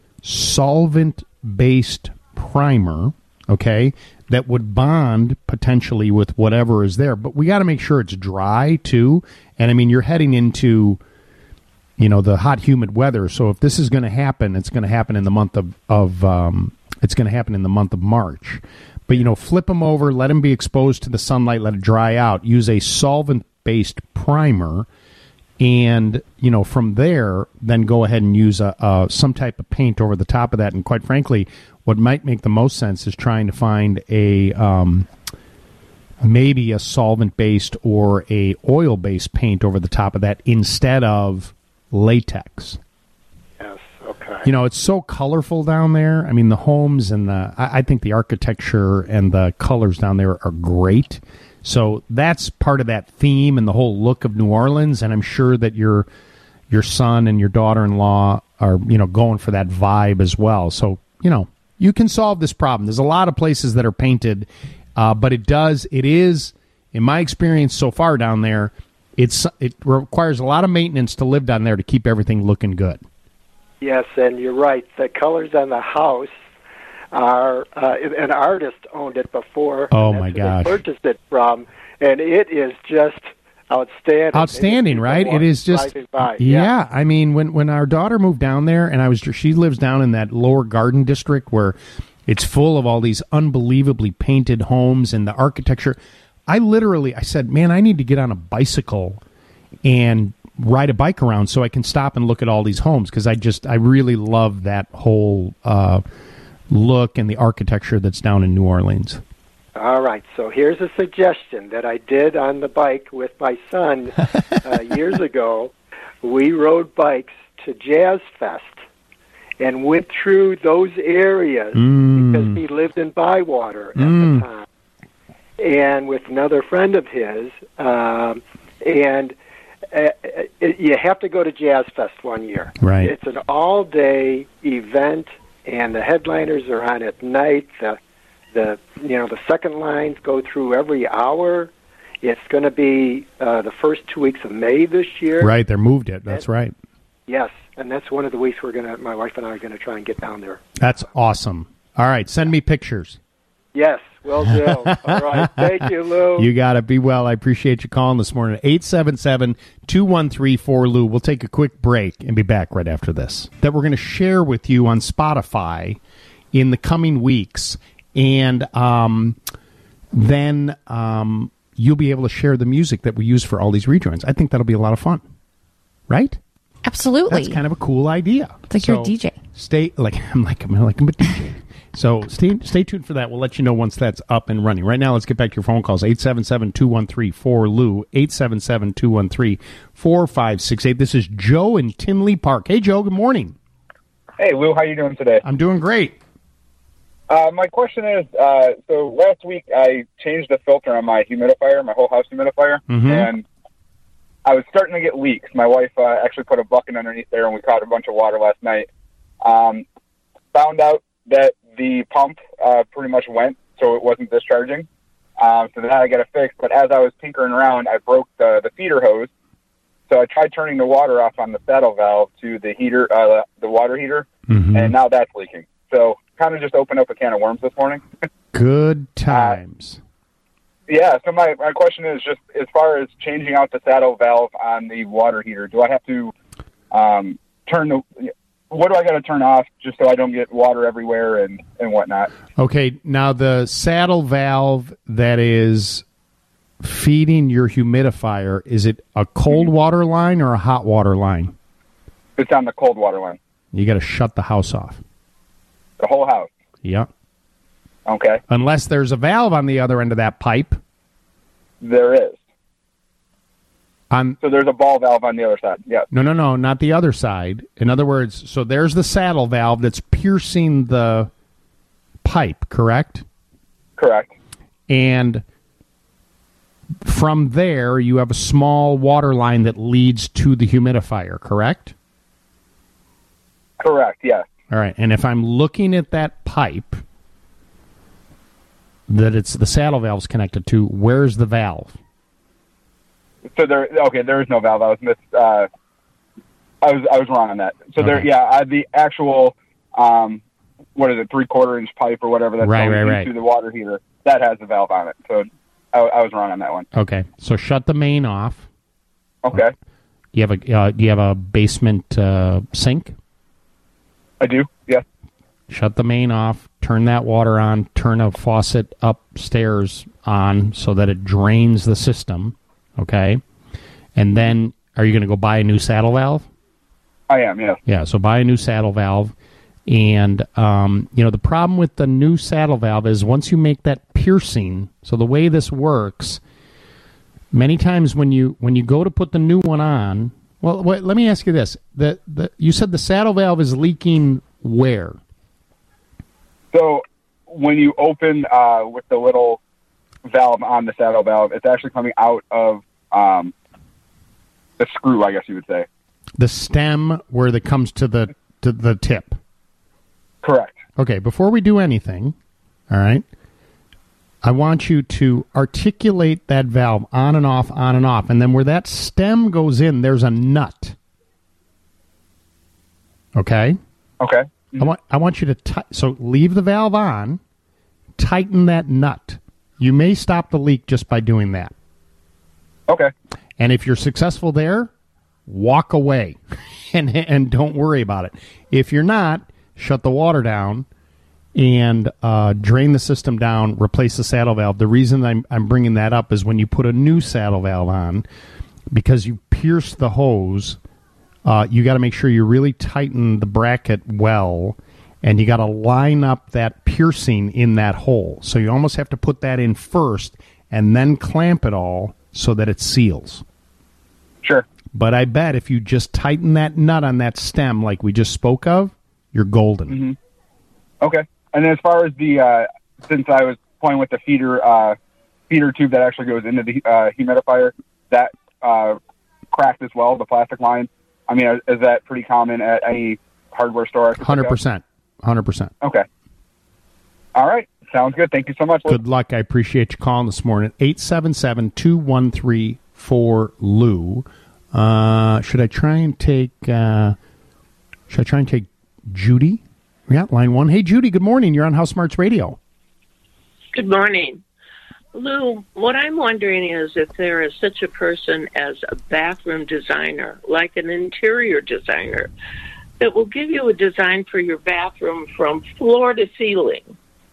solvent-based primer, okay, that would bond potentially with whatever is there. But we got to make sure it's dry, too. And, I mean, you're heading into, you know, the hot, humid weather. So if this is going to happen, it's going to happen in the month of, of um, it's going to happen in the month of March. But, you know, flip them over, let them be exposed to the sunlight, let it dry out. Use a solvent-based primer And, you know, from there, then go ahead and use a, a some type of paint over the top of that. And quite frankly, what might make the most sense is trying to find a um, maybe a solvent-based or a oil-based paint over the top of that instead of latex. Yes, okay. You know, it's so colorful down there. I mean, the homes and the, I, I think the architecture and the colors down there are great. So that's part of that theme and the whole look of New Orleans. And I'm sure that your your son and your daughter-in-law are, you know, going for that vibe as well. So, you know, you can solve this problem. There's a lot of places that are painted, uh, but it does, it is, in my experience so far down there, it's it requires a lot of maintenance to live down there to keep everything looking good. Yes, and you're right. The colors on the house are, uh, an artist owned it before. Oh, and my that's who they gosh. purchased it from, and it is just outstanding. Outstanding, right? It is just, by. yeah. I mean, when when our daughter moved down there, and I was, she lives down in that lower garden district where it's full of all these unbelievably painted homes and the architecture. I literally, I said, man, I need to get on a bicycle and ride a bike around so I can stop and look at all these homes, because I just, I really love that whole uh, look and the architecture that's down in New Orleans. All right, so here's a suggestion that I did on the bike with my son uh, years ago. We rode bikes to Jazz Fest and went through those areas Mm. because he lived in Bywater at Mm. the time, and with another friend of his, um, and uh, it, you have to go to Jazz Fest one year. Right. It's an all-day event, and the headliners are on at night. The The you know the second lines go through every hour. It's going to be uh, the first two weeks of May this year. Right, they moved it. That's right. Yes, and that's one of the weeks we're gonna. My wife and I are going to try and get down there. That's awesome. All right, send me pictures. Yes, will do. All right, thank you, Lou. You got to be well. I appreciate you calling this morning. eight seven seven, two one three, four Lou. We'll take a quick break and be back right after this. That we're going to share with you on Spotify in the coming weeks. And um, then um, you'll be able to share the music that we use for all these rejoins. I think that'll be a lot of fun. Right? Absolutely. That's kind of a cool idea. It's like you're a D J. Stay like I'm like I'm like I'm a D J. So stay stay tuned for that. We'll let you know once that's up and running. Right now, let's get back to your phone calls. eight seven seven, two one three, four Lou. eight seven seven, two one three, four five six eight. This is Joe in Tinley Park. Hey, Joe. Good morning. Hey, Lou. How you doing today? I'm doing great. Uh, my question is, uh, so last week I changed the filter on my humidifier, my whole house humidifier, Mhm. and I was starting to get leaks. My wife uh, actually put a bucket underneath there, and we caught a bunch of water last night. Um, found out that the pump uh, pretty much went, so it wasn't discharging. Um, so then I got it fixed. But as I was tinkering around, I broke the, the feeder hose. So I tried turning the water off on the saddle valve to the heater, uh, the water heater, Mhm. and now that's leaking. So kind of just opened up a can of worms this morning. Good times. Yeah, so my, my question is just as far as changing out the saddle valve on the water heater, do I have to um, turn the, what do I got to turn off just so I don't get water everywhere and, and whatnot? Okay, now the saddle valve that is feeding your humidifier, is it a cold water line or a hot water line? It's on the cold water line. You got to shut the house off. The whole house? Yeah. Okay. Unless there's a valve on the other end of that pipe. There is. On So there's a ball valve on the other side, yeah. No, no, no, not the other side. In other words, so there's the saddle valve that's piercing the pipe, correct? Correct. And from there, you have a small water line that leads to the humidifier, correct? Correct, yes. All right, and if I'm looking at that pipe that it's the saddle valve's connected to, where's the valve? So there, okay, there is no valve. I was mis, uh, I was I was wrong on that. So there, Okay. yeah, I, the actual, um, what is it, three quarter inch pipe or whatever that's Right, going right, into right. the water heater that has the valve on it. So I, I was wrong on that one. Okay, so shut the main off. Okay, Do you have a uh, do you have a basement uh, sink? I do. Yeah. Shut the main off, turn that water on, turn a faucet upstairs on so that it drains the system, okay? And then are you going to go buy a new saddle valve? I am, yeah. Yeah, so buy a new saddle valve. And, um, you know, the problem with the new saddle valve is once you make that piercing, so the way this works, many times when you when you go to put the new one on, well, wait, let me ask you this. The, the You said the saddle valve is leaking where? So when you open uh, with the little valve on the saddle valve, it's actually coming out of um, the screw, I guess you would say. The stem where it comes to the to the tip. Correct. Okay, before we do anything, all right, I want you to articulate that valve on and off, on and off, and then where that stem goes in, there's a nut. Okay? Okay. I want I want you to ti- so leave the valve on, tighten that nut. You may stop the leak just by doing that. Okay. And if you're successful there, walk away and and don't worry about it. If you're not, shut the water down and uh, drain the system down, replace the saddle valve. The reason I'm, I'm bringing that up is when you put a new saddle valve on, because you pierce the hose, uh, you got to make sure you really tighten the bracket well, and you got to line up that piercing in that hole. So you almost have to put that in first and then clamp it all so that it seals. Sure. But I bet if you just tighten that nut on that stem like we just spoke of, you're golden. Mm-hmm. Okay. And as far as the, uh, since I was playing with the feeder uh, feeder tube that actually goes into the uh, humidifier, that uh, cracked as well, the plastic line. I mean, is that pretty common at any hardware store? one hundred percent. one hundred percent. Okay. All right. Sounds good. Thank you so much, Lou. Good luck. I appreciate you calling this morning. eight seven seven, two one three, four L U. Uh, should I try and take, uh, should I try and take Judy? Yeah, line one. Hey, Judy, good morning. You're on House Smarts Radio. Good morning. Lou, what I'm wondering is if there is such a person as a bathroom designer, like an interior designer, that will give you a design for your bathroom from floor to ceiling.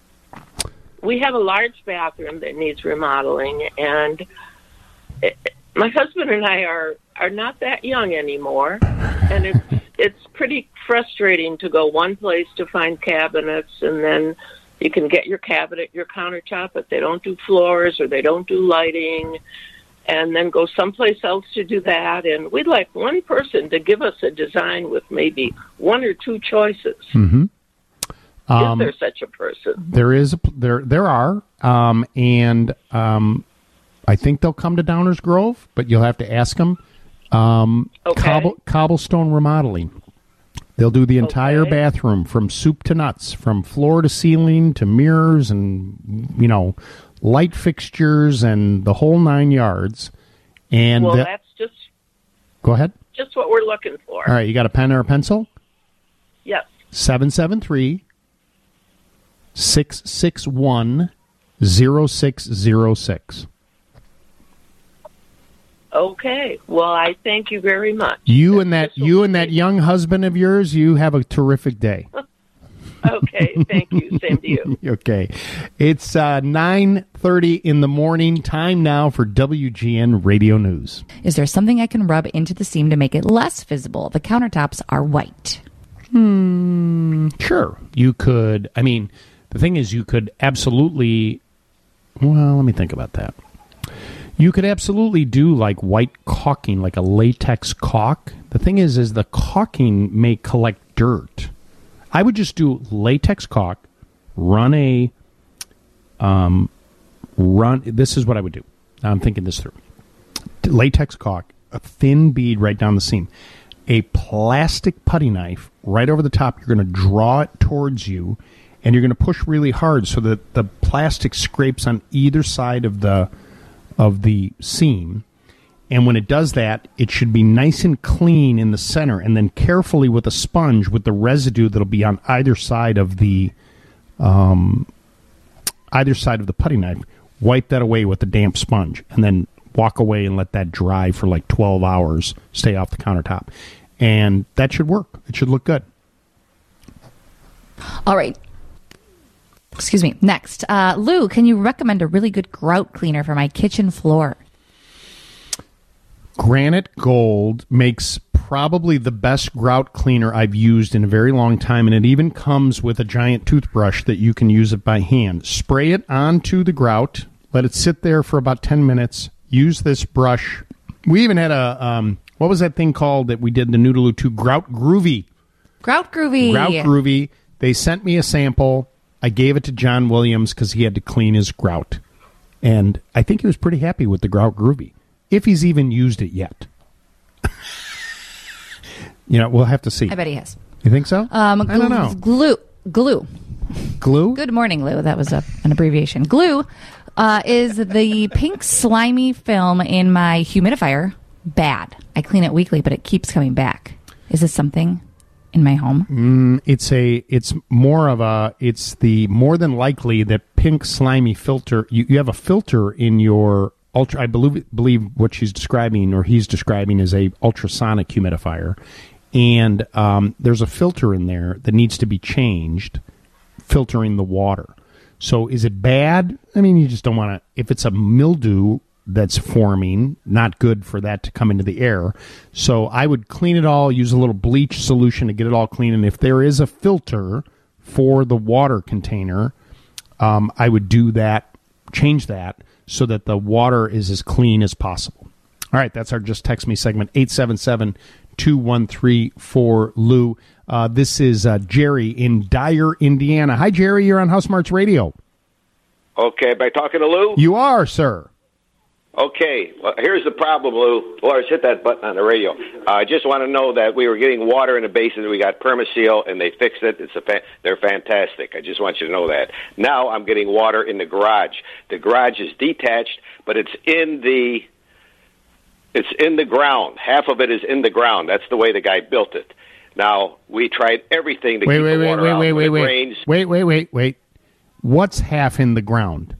We have a large bathroom that needs remodeling, and it, my husband and I are, are not that young anymore, and it's, it's pretty frustrating to go one place to find cabinets, and then you can get your cabinet, your countertop, but they don't do floors or they don't do lighting, and then go someplace else to do that. And we'd like one person to give us a design with maybe one or two choices. Mm-hmm. Um, is there such a person? There is. A, there there are. Um, and um, I think they'll come to Downers Grove, but you'll have to ask them. Um, Okay. cobble, cobblestone remodeling. They'll do the entire Okay. bathroom from soup to nuts, from floor to ceiling to mirrors and, you know, light fixtures and the whole nine yards. And well, the- that's just go ahead. just what we're looking for. All right, you got a pen or a pencil? Yes. seven seven three, six six one, zero six zero six. Okay. Well, I thank you very much. You and that you and that young husband of yours, you have a terrific day. Okay. Thank you. Same to you. Okay. It's uh, nine thirty in the morning. Time now for W G N Radio News. Is there something I can rub into the seam to make it less visible? The countertops are white. Hmm. Sure. You could. I mean, the thing is, you could absolutely. Well, let me think about that. You could absolutely do like white caulking, like a latex caulk. The thing is, is the caulking may collect dirt. I would just do latex caulk, run a, um, run. This is what I would do. Now I'm thinking this through. Latex caulk, a thin bead right down the seam, a plastic putty knife right over the top. You're going to draw it towards you, and you're going to push really hard so that the plastic scrapes on either side of the of the seam. And when it does that, it should be nice and clean in the center, and then carefully with a sponge with the residue that'll be on either side of the um, either side of the putty knife, wipe that away with a damp sponge, and then walk away and let that dry for like twelve hours, stay off the countertop. And that should work. It should look good. All right. Excuse me. Next, uh, Lou, can you recommend a really good grout cleaner for my kitchen floor? Granite Gold makes probably the best grout cleaner I've used in a very long time, and it even comes with a giant toothbrush that you can use it by hand. Spray it onto the grout, let it sit there for about ten minutes, use this brush. We even had a, um, what was that thing called that we did the Noodaloo to? Grout Groovy. Grout Groovy. Grout Groovy. They sent me a sample. I gave it to John Williams because he had to clean his grout. And I think he was pretty happy with the Grout Groovy, if he's even used it yet. You know, we'll have to see. I bet he has. You think so? Um, I don't know. Glue. Glue. Glue? Good morning, Lou. That was a, an abbreviation. Glue uh, is the pink slimy film in my humidifier. Bad. I clean it weekly, but it keeps coming back. Is this something in my home? Mm, it's a. It's more of a. It's the more than likely that pink slimy filter. You, you have a filter in your ultra. I believe believe what she's describing or he's describing is a ultrasonic humidifier, and um, there's a filter in there that needs to be changed, filtering the water. So is it bad? I mean, you just don't want to. If it's a mildew that's forming, not good for that to come into the air. So I would clean it all, use a little bleach solution to get it all clean. And if there is a filter for the water container, um, I would do that, change that, so that the water is as clean as possible. All right, that's our Just Text Me segment, eight seven seven, two one three, four, Lou. Uh, this is uh, Jerry in Dyer, Indiana. Hi, Jerry. You're on House Smarts Radio. Okay, am I talking to Lou? You are, sir. Okay, well, here's the problem, Lou. Lars, hit that button on the radio. Uh, I just want to know that we were getting water in the basin. We got Permaseal, and they fixed it. It's a fa- they're fantastic. I just want you to know that. Now I'm getting water in the garage. The garage is detached, but it's in the it's in the ground. Half of it is in the ground. That's the way the guy built it. Now we tried everything to wait, keep wait, the wait, water wait, out. wait, When wait, it wait, rains, wait, wait, wait, wait. What's half in the ground?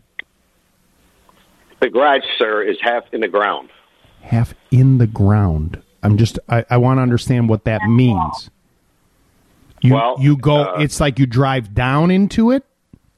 the garage, sir, is half in the ground. Half in the ground. I'm just. I, I want to understand what that means. You Well, you go. uh, it's like you drive down into it.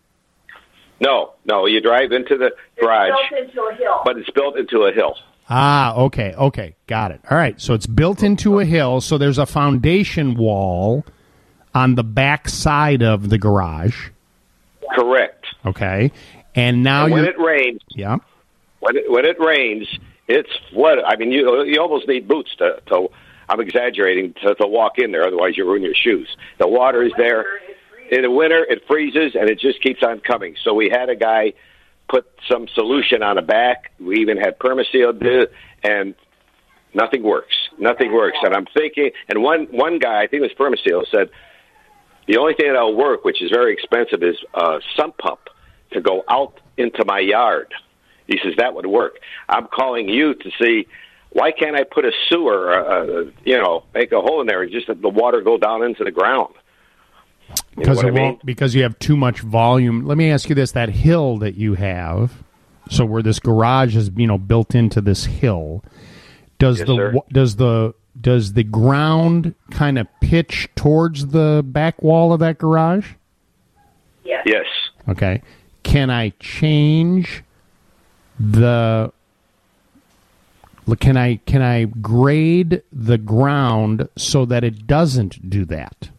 No, no, you drive into the garage, into a hill. but it's built into a hill. Ah, okay, okay, got it. All right, so it's built into a hill. So there's a foundation wall on the back side of the garage. Correct. Okay, and now And when you. it rains, Yeah. when it, when it rains, it's flooded. I mean, you you almost need boots to. to I'm exaggerating to, to walk in there, otherwise you ruin your shoes. The water is there. In the winter, it freezes and it just keeps on coming. So we had a guy put some solution on the back. We even had Permaseal do it, and nothing works. Nothing works. And I'm thinking, and one one guy, I think it was Permaseal, said the only thing that'll work, which is very expensive, is a sump pump to go out into my yard. He says that would work. I'm calling you to see, why can't I put a sewer, uh, you know, make a hole in there and just let the water go down into the ground? You know Because what it I mean? won't, because you have too much volume. Let me ask you this: that hill that you have, so where this garage is, you know, built into this hill, does Yes, the sir. wa- does the does the ground kind of pitch towards the back wall of that garage? Yes. Yes. Okay. Can I change the? Can I can I grade the ground so that it doesn't do that?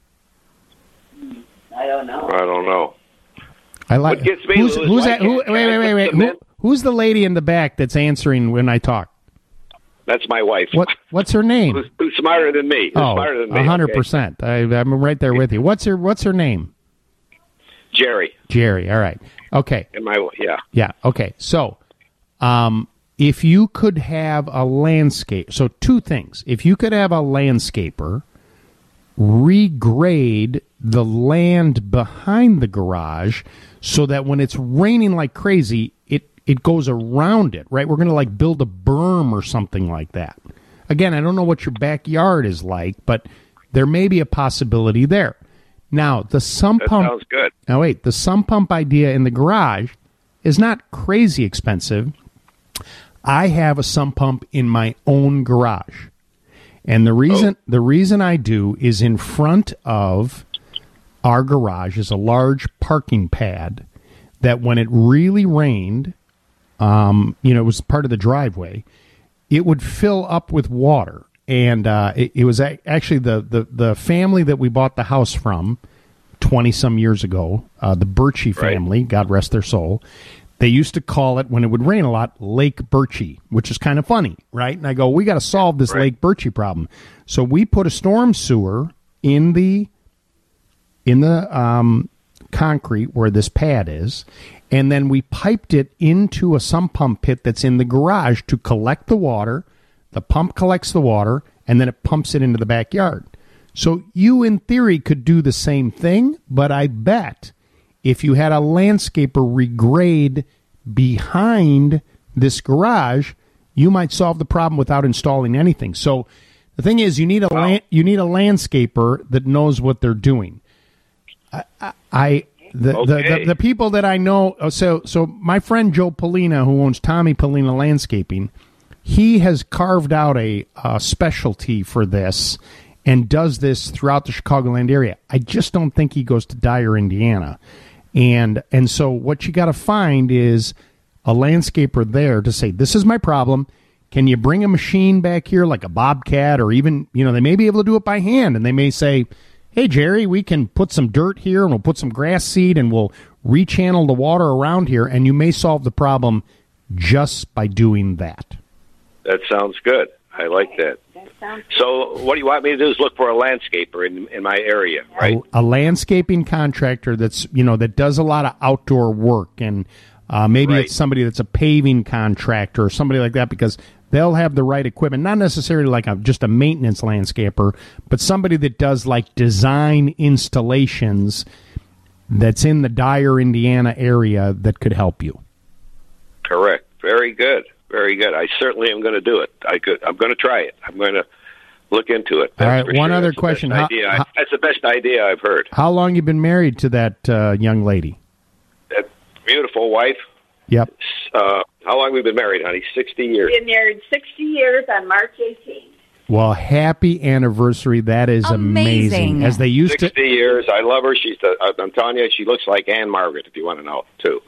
I don't know. I don't know. I like. What gets me, who's Lou, is who's why that? Who, can't- wait, can I wait, wait, put wait. cement- Who, who's the lady in the back that's answering when I talk? That's my wife. What What's her name? Who's, who's smarter than me? Who's Oh, smarter than me? a hundred okay? percent. I- I'm right there with you. What's her What's her name? Jerry. Jerry. All right. Okay. And my yeah. Yeah. Okay. So, um, if you could have a landscape, so two things. If you could have a landscaper regrade the land behind the garage so that when it's raining like crazy, it, it goes around it, right? We're going to like build a berm or something like that. Again, I don't know what your backyard is like, but there may be a possibility there. Now, the sump That pump. sounds good. Now, wait, the sump pump idea in the garage is not crazy expensive. I have a sump pump in my own garage. And the reason Oh. the reason I do is in front of our garage is a large parking pad that when it really rained, um, you know, it was part of the driveway, it would fill up with water. And uh, it, it was a- actually the, the, the family that we bought the house from twenty-some years ago, uh, the Birchie family, right. God rest their soul. They used to call it, when it would rain a lot, Lake Birchie, which is kind of funny, right? And I go, we got to solve this right. Lake Birchie problem. So we put a storm sewer in the in the um, concrete where this pad is, and then we piped it into a sump pump pit that's in the garage to collect the water. The pump collects the water, and then it pumps it into the backyard. So you, in theory, could do the same thing, but I bet if you had a landscaper regrade behind this garage, you might solve the problem without installing anything. So the thing is, you need a wow. la- you need a landscaper that knows what they're doing. I, I the, okay. the, the the people that I know. So so my friend Joe Polina, who owns Tommy Polina Landscaping, he has carved out a, a specialty for this and does this throughout the Chicagoland area. I just don't think he goes to Dyer, Indiana. And and so what you got to find is a landscaper there to say, this is my problem. Can you bring a machine back here like a Bobcat, or even, you know, they may be able to do it by hand, and they may say, hey, Jerry, we can put some dirt here and we'll put some grass seed and we'll rechannel the water around here, and you may solve the problem just by doing that. That sounds good. I like that. So what do you want me to do is look for a landscaper in in my area, right? A, a landscaping contractor that's, you know, that does a lot of outdoor work, and uh, maybe right. it's somebody that's a paving contractor or somebody like that, because they'll have the right equipment, not necessarily like a, just a maintenance landscaper, but somebody that does like design installations that's in the Dyer, Indiana area that could help you. Correct. Very good. Very good. I certainly am going to do it. I could. I'm going to try it. I'm going to look into it. All right. One sure. other That's question. How, How, how, That's the best idea I've heard. How long you been married to that uh, young lady? That beautiful wife. Yep. Uh, how long have we been married, honey? Sixty years. Been married sixty years on March eighteenth. Well, happy anniversary. That is amazing. amazing. As they used sixty to. sixty years. I love her. She's the, uh, I'm telling you, she looks like Anne Margaret, if you want to know, too.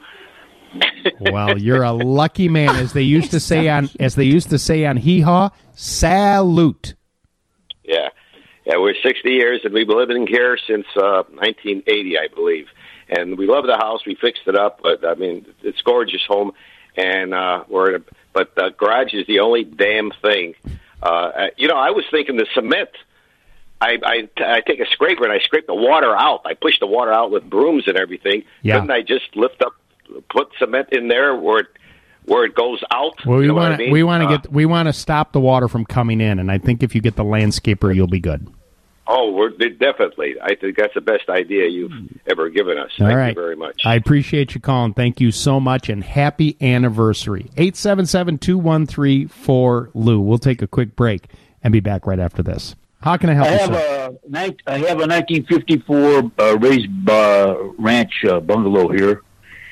Well, you're a lucky man, as they used to say on as they used to say on Hee Haw. Salute. Yeah, yeah. We're sixty years, and we've been living here since uh, nineteen eighty, I believe. And we love the house. We fixed it up, but I mean, it's a gorgeous home. And uh, we're, in a, but the garage is the only damn thing. Uh, you know, I was thinking the cement. I, I I take a scraper and I scrape the water out. I push the water out with brooms and everything. Yeah. Couldn't I just lift up, put cement in there where it, where it goes out? Well, we you know want I mean? we want to uh, get we want to stop the water from coming in, and I think if you get the landscaper, you'll be good. Oh, we're definitely. I think that's the best idea you've ever given us. All Thank right. you very much. I appreciate you calling. Thank you so much, and happy anniversary. eight seven seven, two one three, four Lou. We'll take a quick break and be back right after this. How can I help I you, have sir? a ni- I have a nineteen fifty-four uh, raised uh, ranch uh, bungalow here,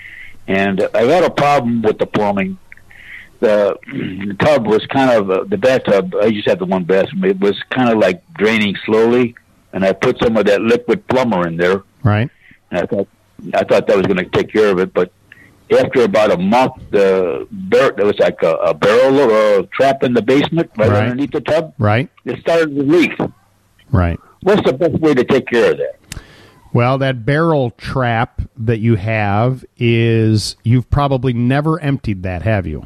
and I had a problem with the plumbing. The, the tub was kind of uh, the bathtub. I just had the one bathroom. It was kind of like draining slowly, and I put some of that liquid plumber in there. Right. And I thought I thought that was going to take care of it, but after about a month, the bar- there was like a, a barrel uh, trap in the basement right, Right. underneath the tub. Right. It started to leak. Right. What's the best way to take care of that? Well, that barrel trap that you have is, you've probably never emptied that, have you?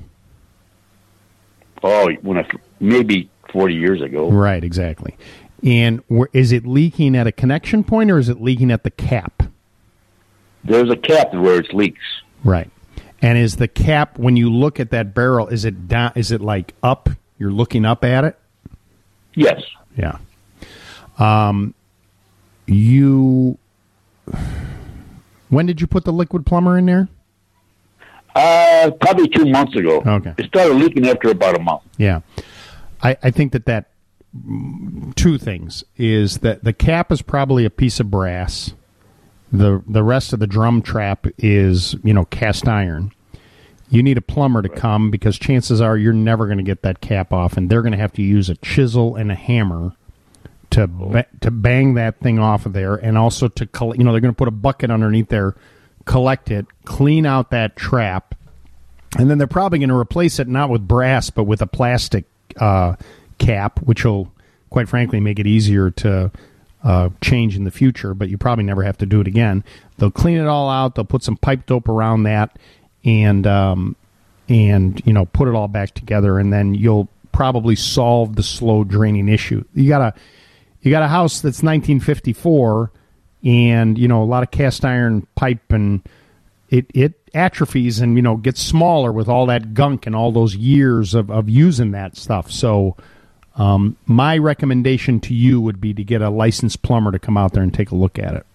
Oh, when I, maybe forty years ago. Right, exactly. And where, is it leaking at a connection point, or is it leaking at the cap? There's a cap where it leaks. Right. And is the cap, when you look at that barrel, is it down? Is it like up? You're looking up at it? Yes. Yeah. Um, you. When did you put the liquid plumber in there? Uh, probably two months ago. Okay. It started leaking after about a month. Yeah. I, I think that that, two things, is that the cap is probably a piece of brass. The the rest of the drum trap is, you know, cast iron. You need a plumber to come, because chances are you're never going to get that cap off, and they're going to have to use a chisel and a hammer to ba- to bang that thing off of there, and also to coll- you know, they're going to put a bucket underneath there, collect it, clean out that trap, and then they're probably going to replace it not with brass but with a plastic uh, cap, which will, quite frankly, make it easier to uh, change in the future, but you probably never have to do it again. They'll clean it all out. They'll put some pipe dope around that and, um, and you know, put it all back together, and then you'll probably solve the slow draining issue. You got a, you got a house that's nineteen fifty-four, and, you know, a lot of cast iron pipe, and it, it atrophies and, you know, gets smaller with all that gunk and all those years of, of using that stuff. So um, my recommendation to you would be to get a licensed plumber to come out there and take a look at it.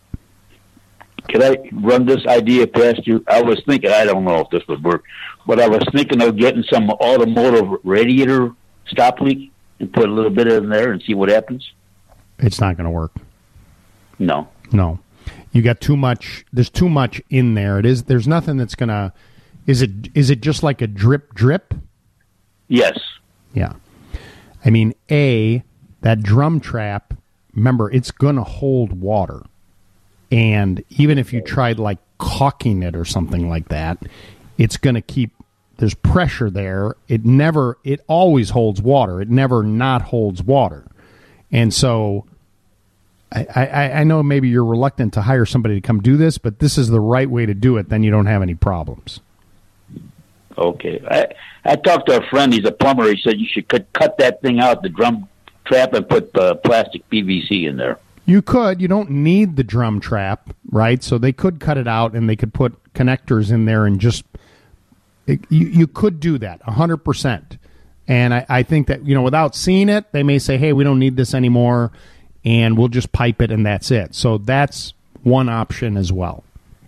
Could I run this idea past you? I was thinking, I don't know if this would work, but I was thinking of getting some automotive radiator stop leak and put a little bit in there and see what happens. It's not going to work. No. No. You got too much. There's too much in there. It is. There's nothing that's going to. Is it? Is it just like a drip drip? Yes. Yeah. I mean, A, that drum trap, remember, it's going to hold water. And even if you tried like caulking it or something like that, it's going to keep, there's pressure there. It never, it always holds water. It never not holds water. And so I, I, I know maybe you're reluctant to hire somebody to come do this, but this is the right way to do it. Then you don't have any problems. Okay. I, I talked to a friend. He's a plumber. He said you should cut, cut that thing out, the drum trap, and put uh, plastic P V C in there. You could. You don't need the drum trap, right? So they could cut it out, and they could put connectors in there and just it, you, you could do that one hundred percent. And I, I think that, you know, without seeing it, they may say, hey, we don't need this anymore, and we'll just pipe it, and that's it. So that's one option as well.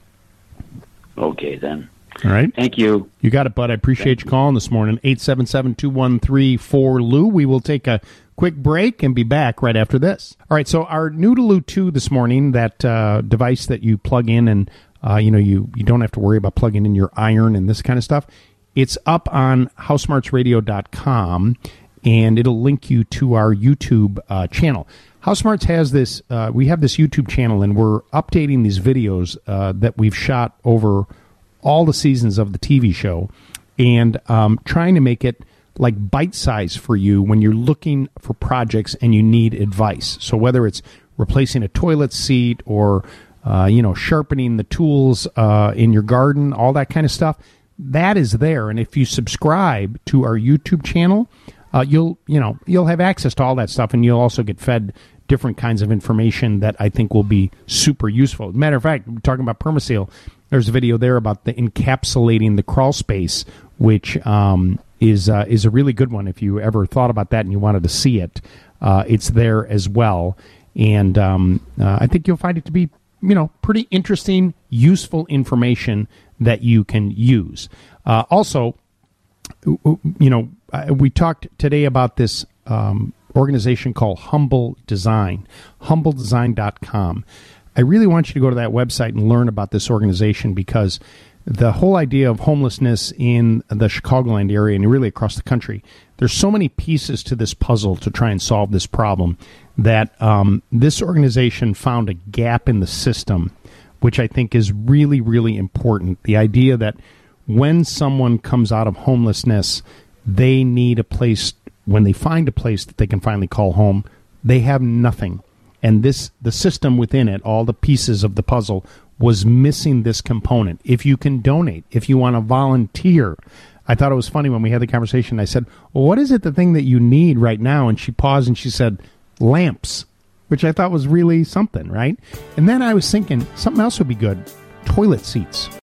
Okay, then. All right. Thank you. You got it, bud. I appreciate you calling this morning. eight seven seven, two one three, four L U. We will take a quick break and be back right after this. All right, so our Noodaloo two this morning, that uh, device that you plug in and, uh, you know, you, you don't have to worry about plugging in your iron and this kind of stuff. It's up on house smarts radio dot com, and it'll link you to our YouTube uh, channel. HouseSmarts has this, uh, we have this YouTube channel, and we're updating these videos uh, that we've shot over all the seasons of the T V show, and um, trying to make it like bite size for you when you're looking for projects and you need advice. So whether it's replacing a toilet seat or, uh, you know, sharpening the tools uh, in your garden, all that kind of stuff, that is there. And if you subscribe to our YouTube channel, uh, you'll, you know, you'll have access to all that stuff, and you'll also get fed different kinds of information that I think will be super useful. Matter of fact, we're talking about Permaseal. There's a video there about the encapsulating the crawl space, which um, is uh, is a really good one. If you ever thought about that and you wanted to see it, uh, it's there as well. And um, uh, I think you'll find it to be, you know, pretty interesting, useful information that you can use. Uh, also, you know, we talked today about this um, organization called Humble Design, humble design dot com. I really want you to go to that website and learn about this organization, because the whole idea of homelessness in the Chicagoland area and really across the country, there's so many pieces to this puzzle to try and solve this problem that um, this organization found a gap in the system, which I think is really, really important. The idea that when someone comes out of homelessness, they need a place, when they find a place that they can finally call home, they have nothing. And this, the system within it, all the pieces of the puzzle, was missing this component. If you can donate, if you want to volunteer. I thought it was funny when we had the conversation. I said, well, what is it, the thing that you need right now? And she paused and she said, lamps, which I thought was really something, right? And then I was thinking, something else would be good. Toilet seats.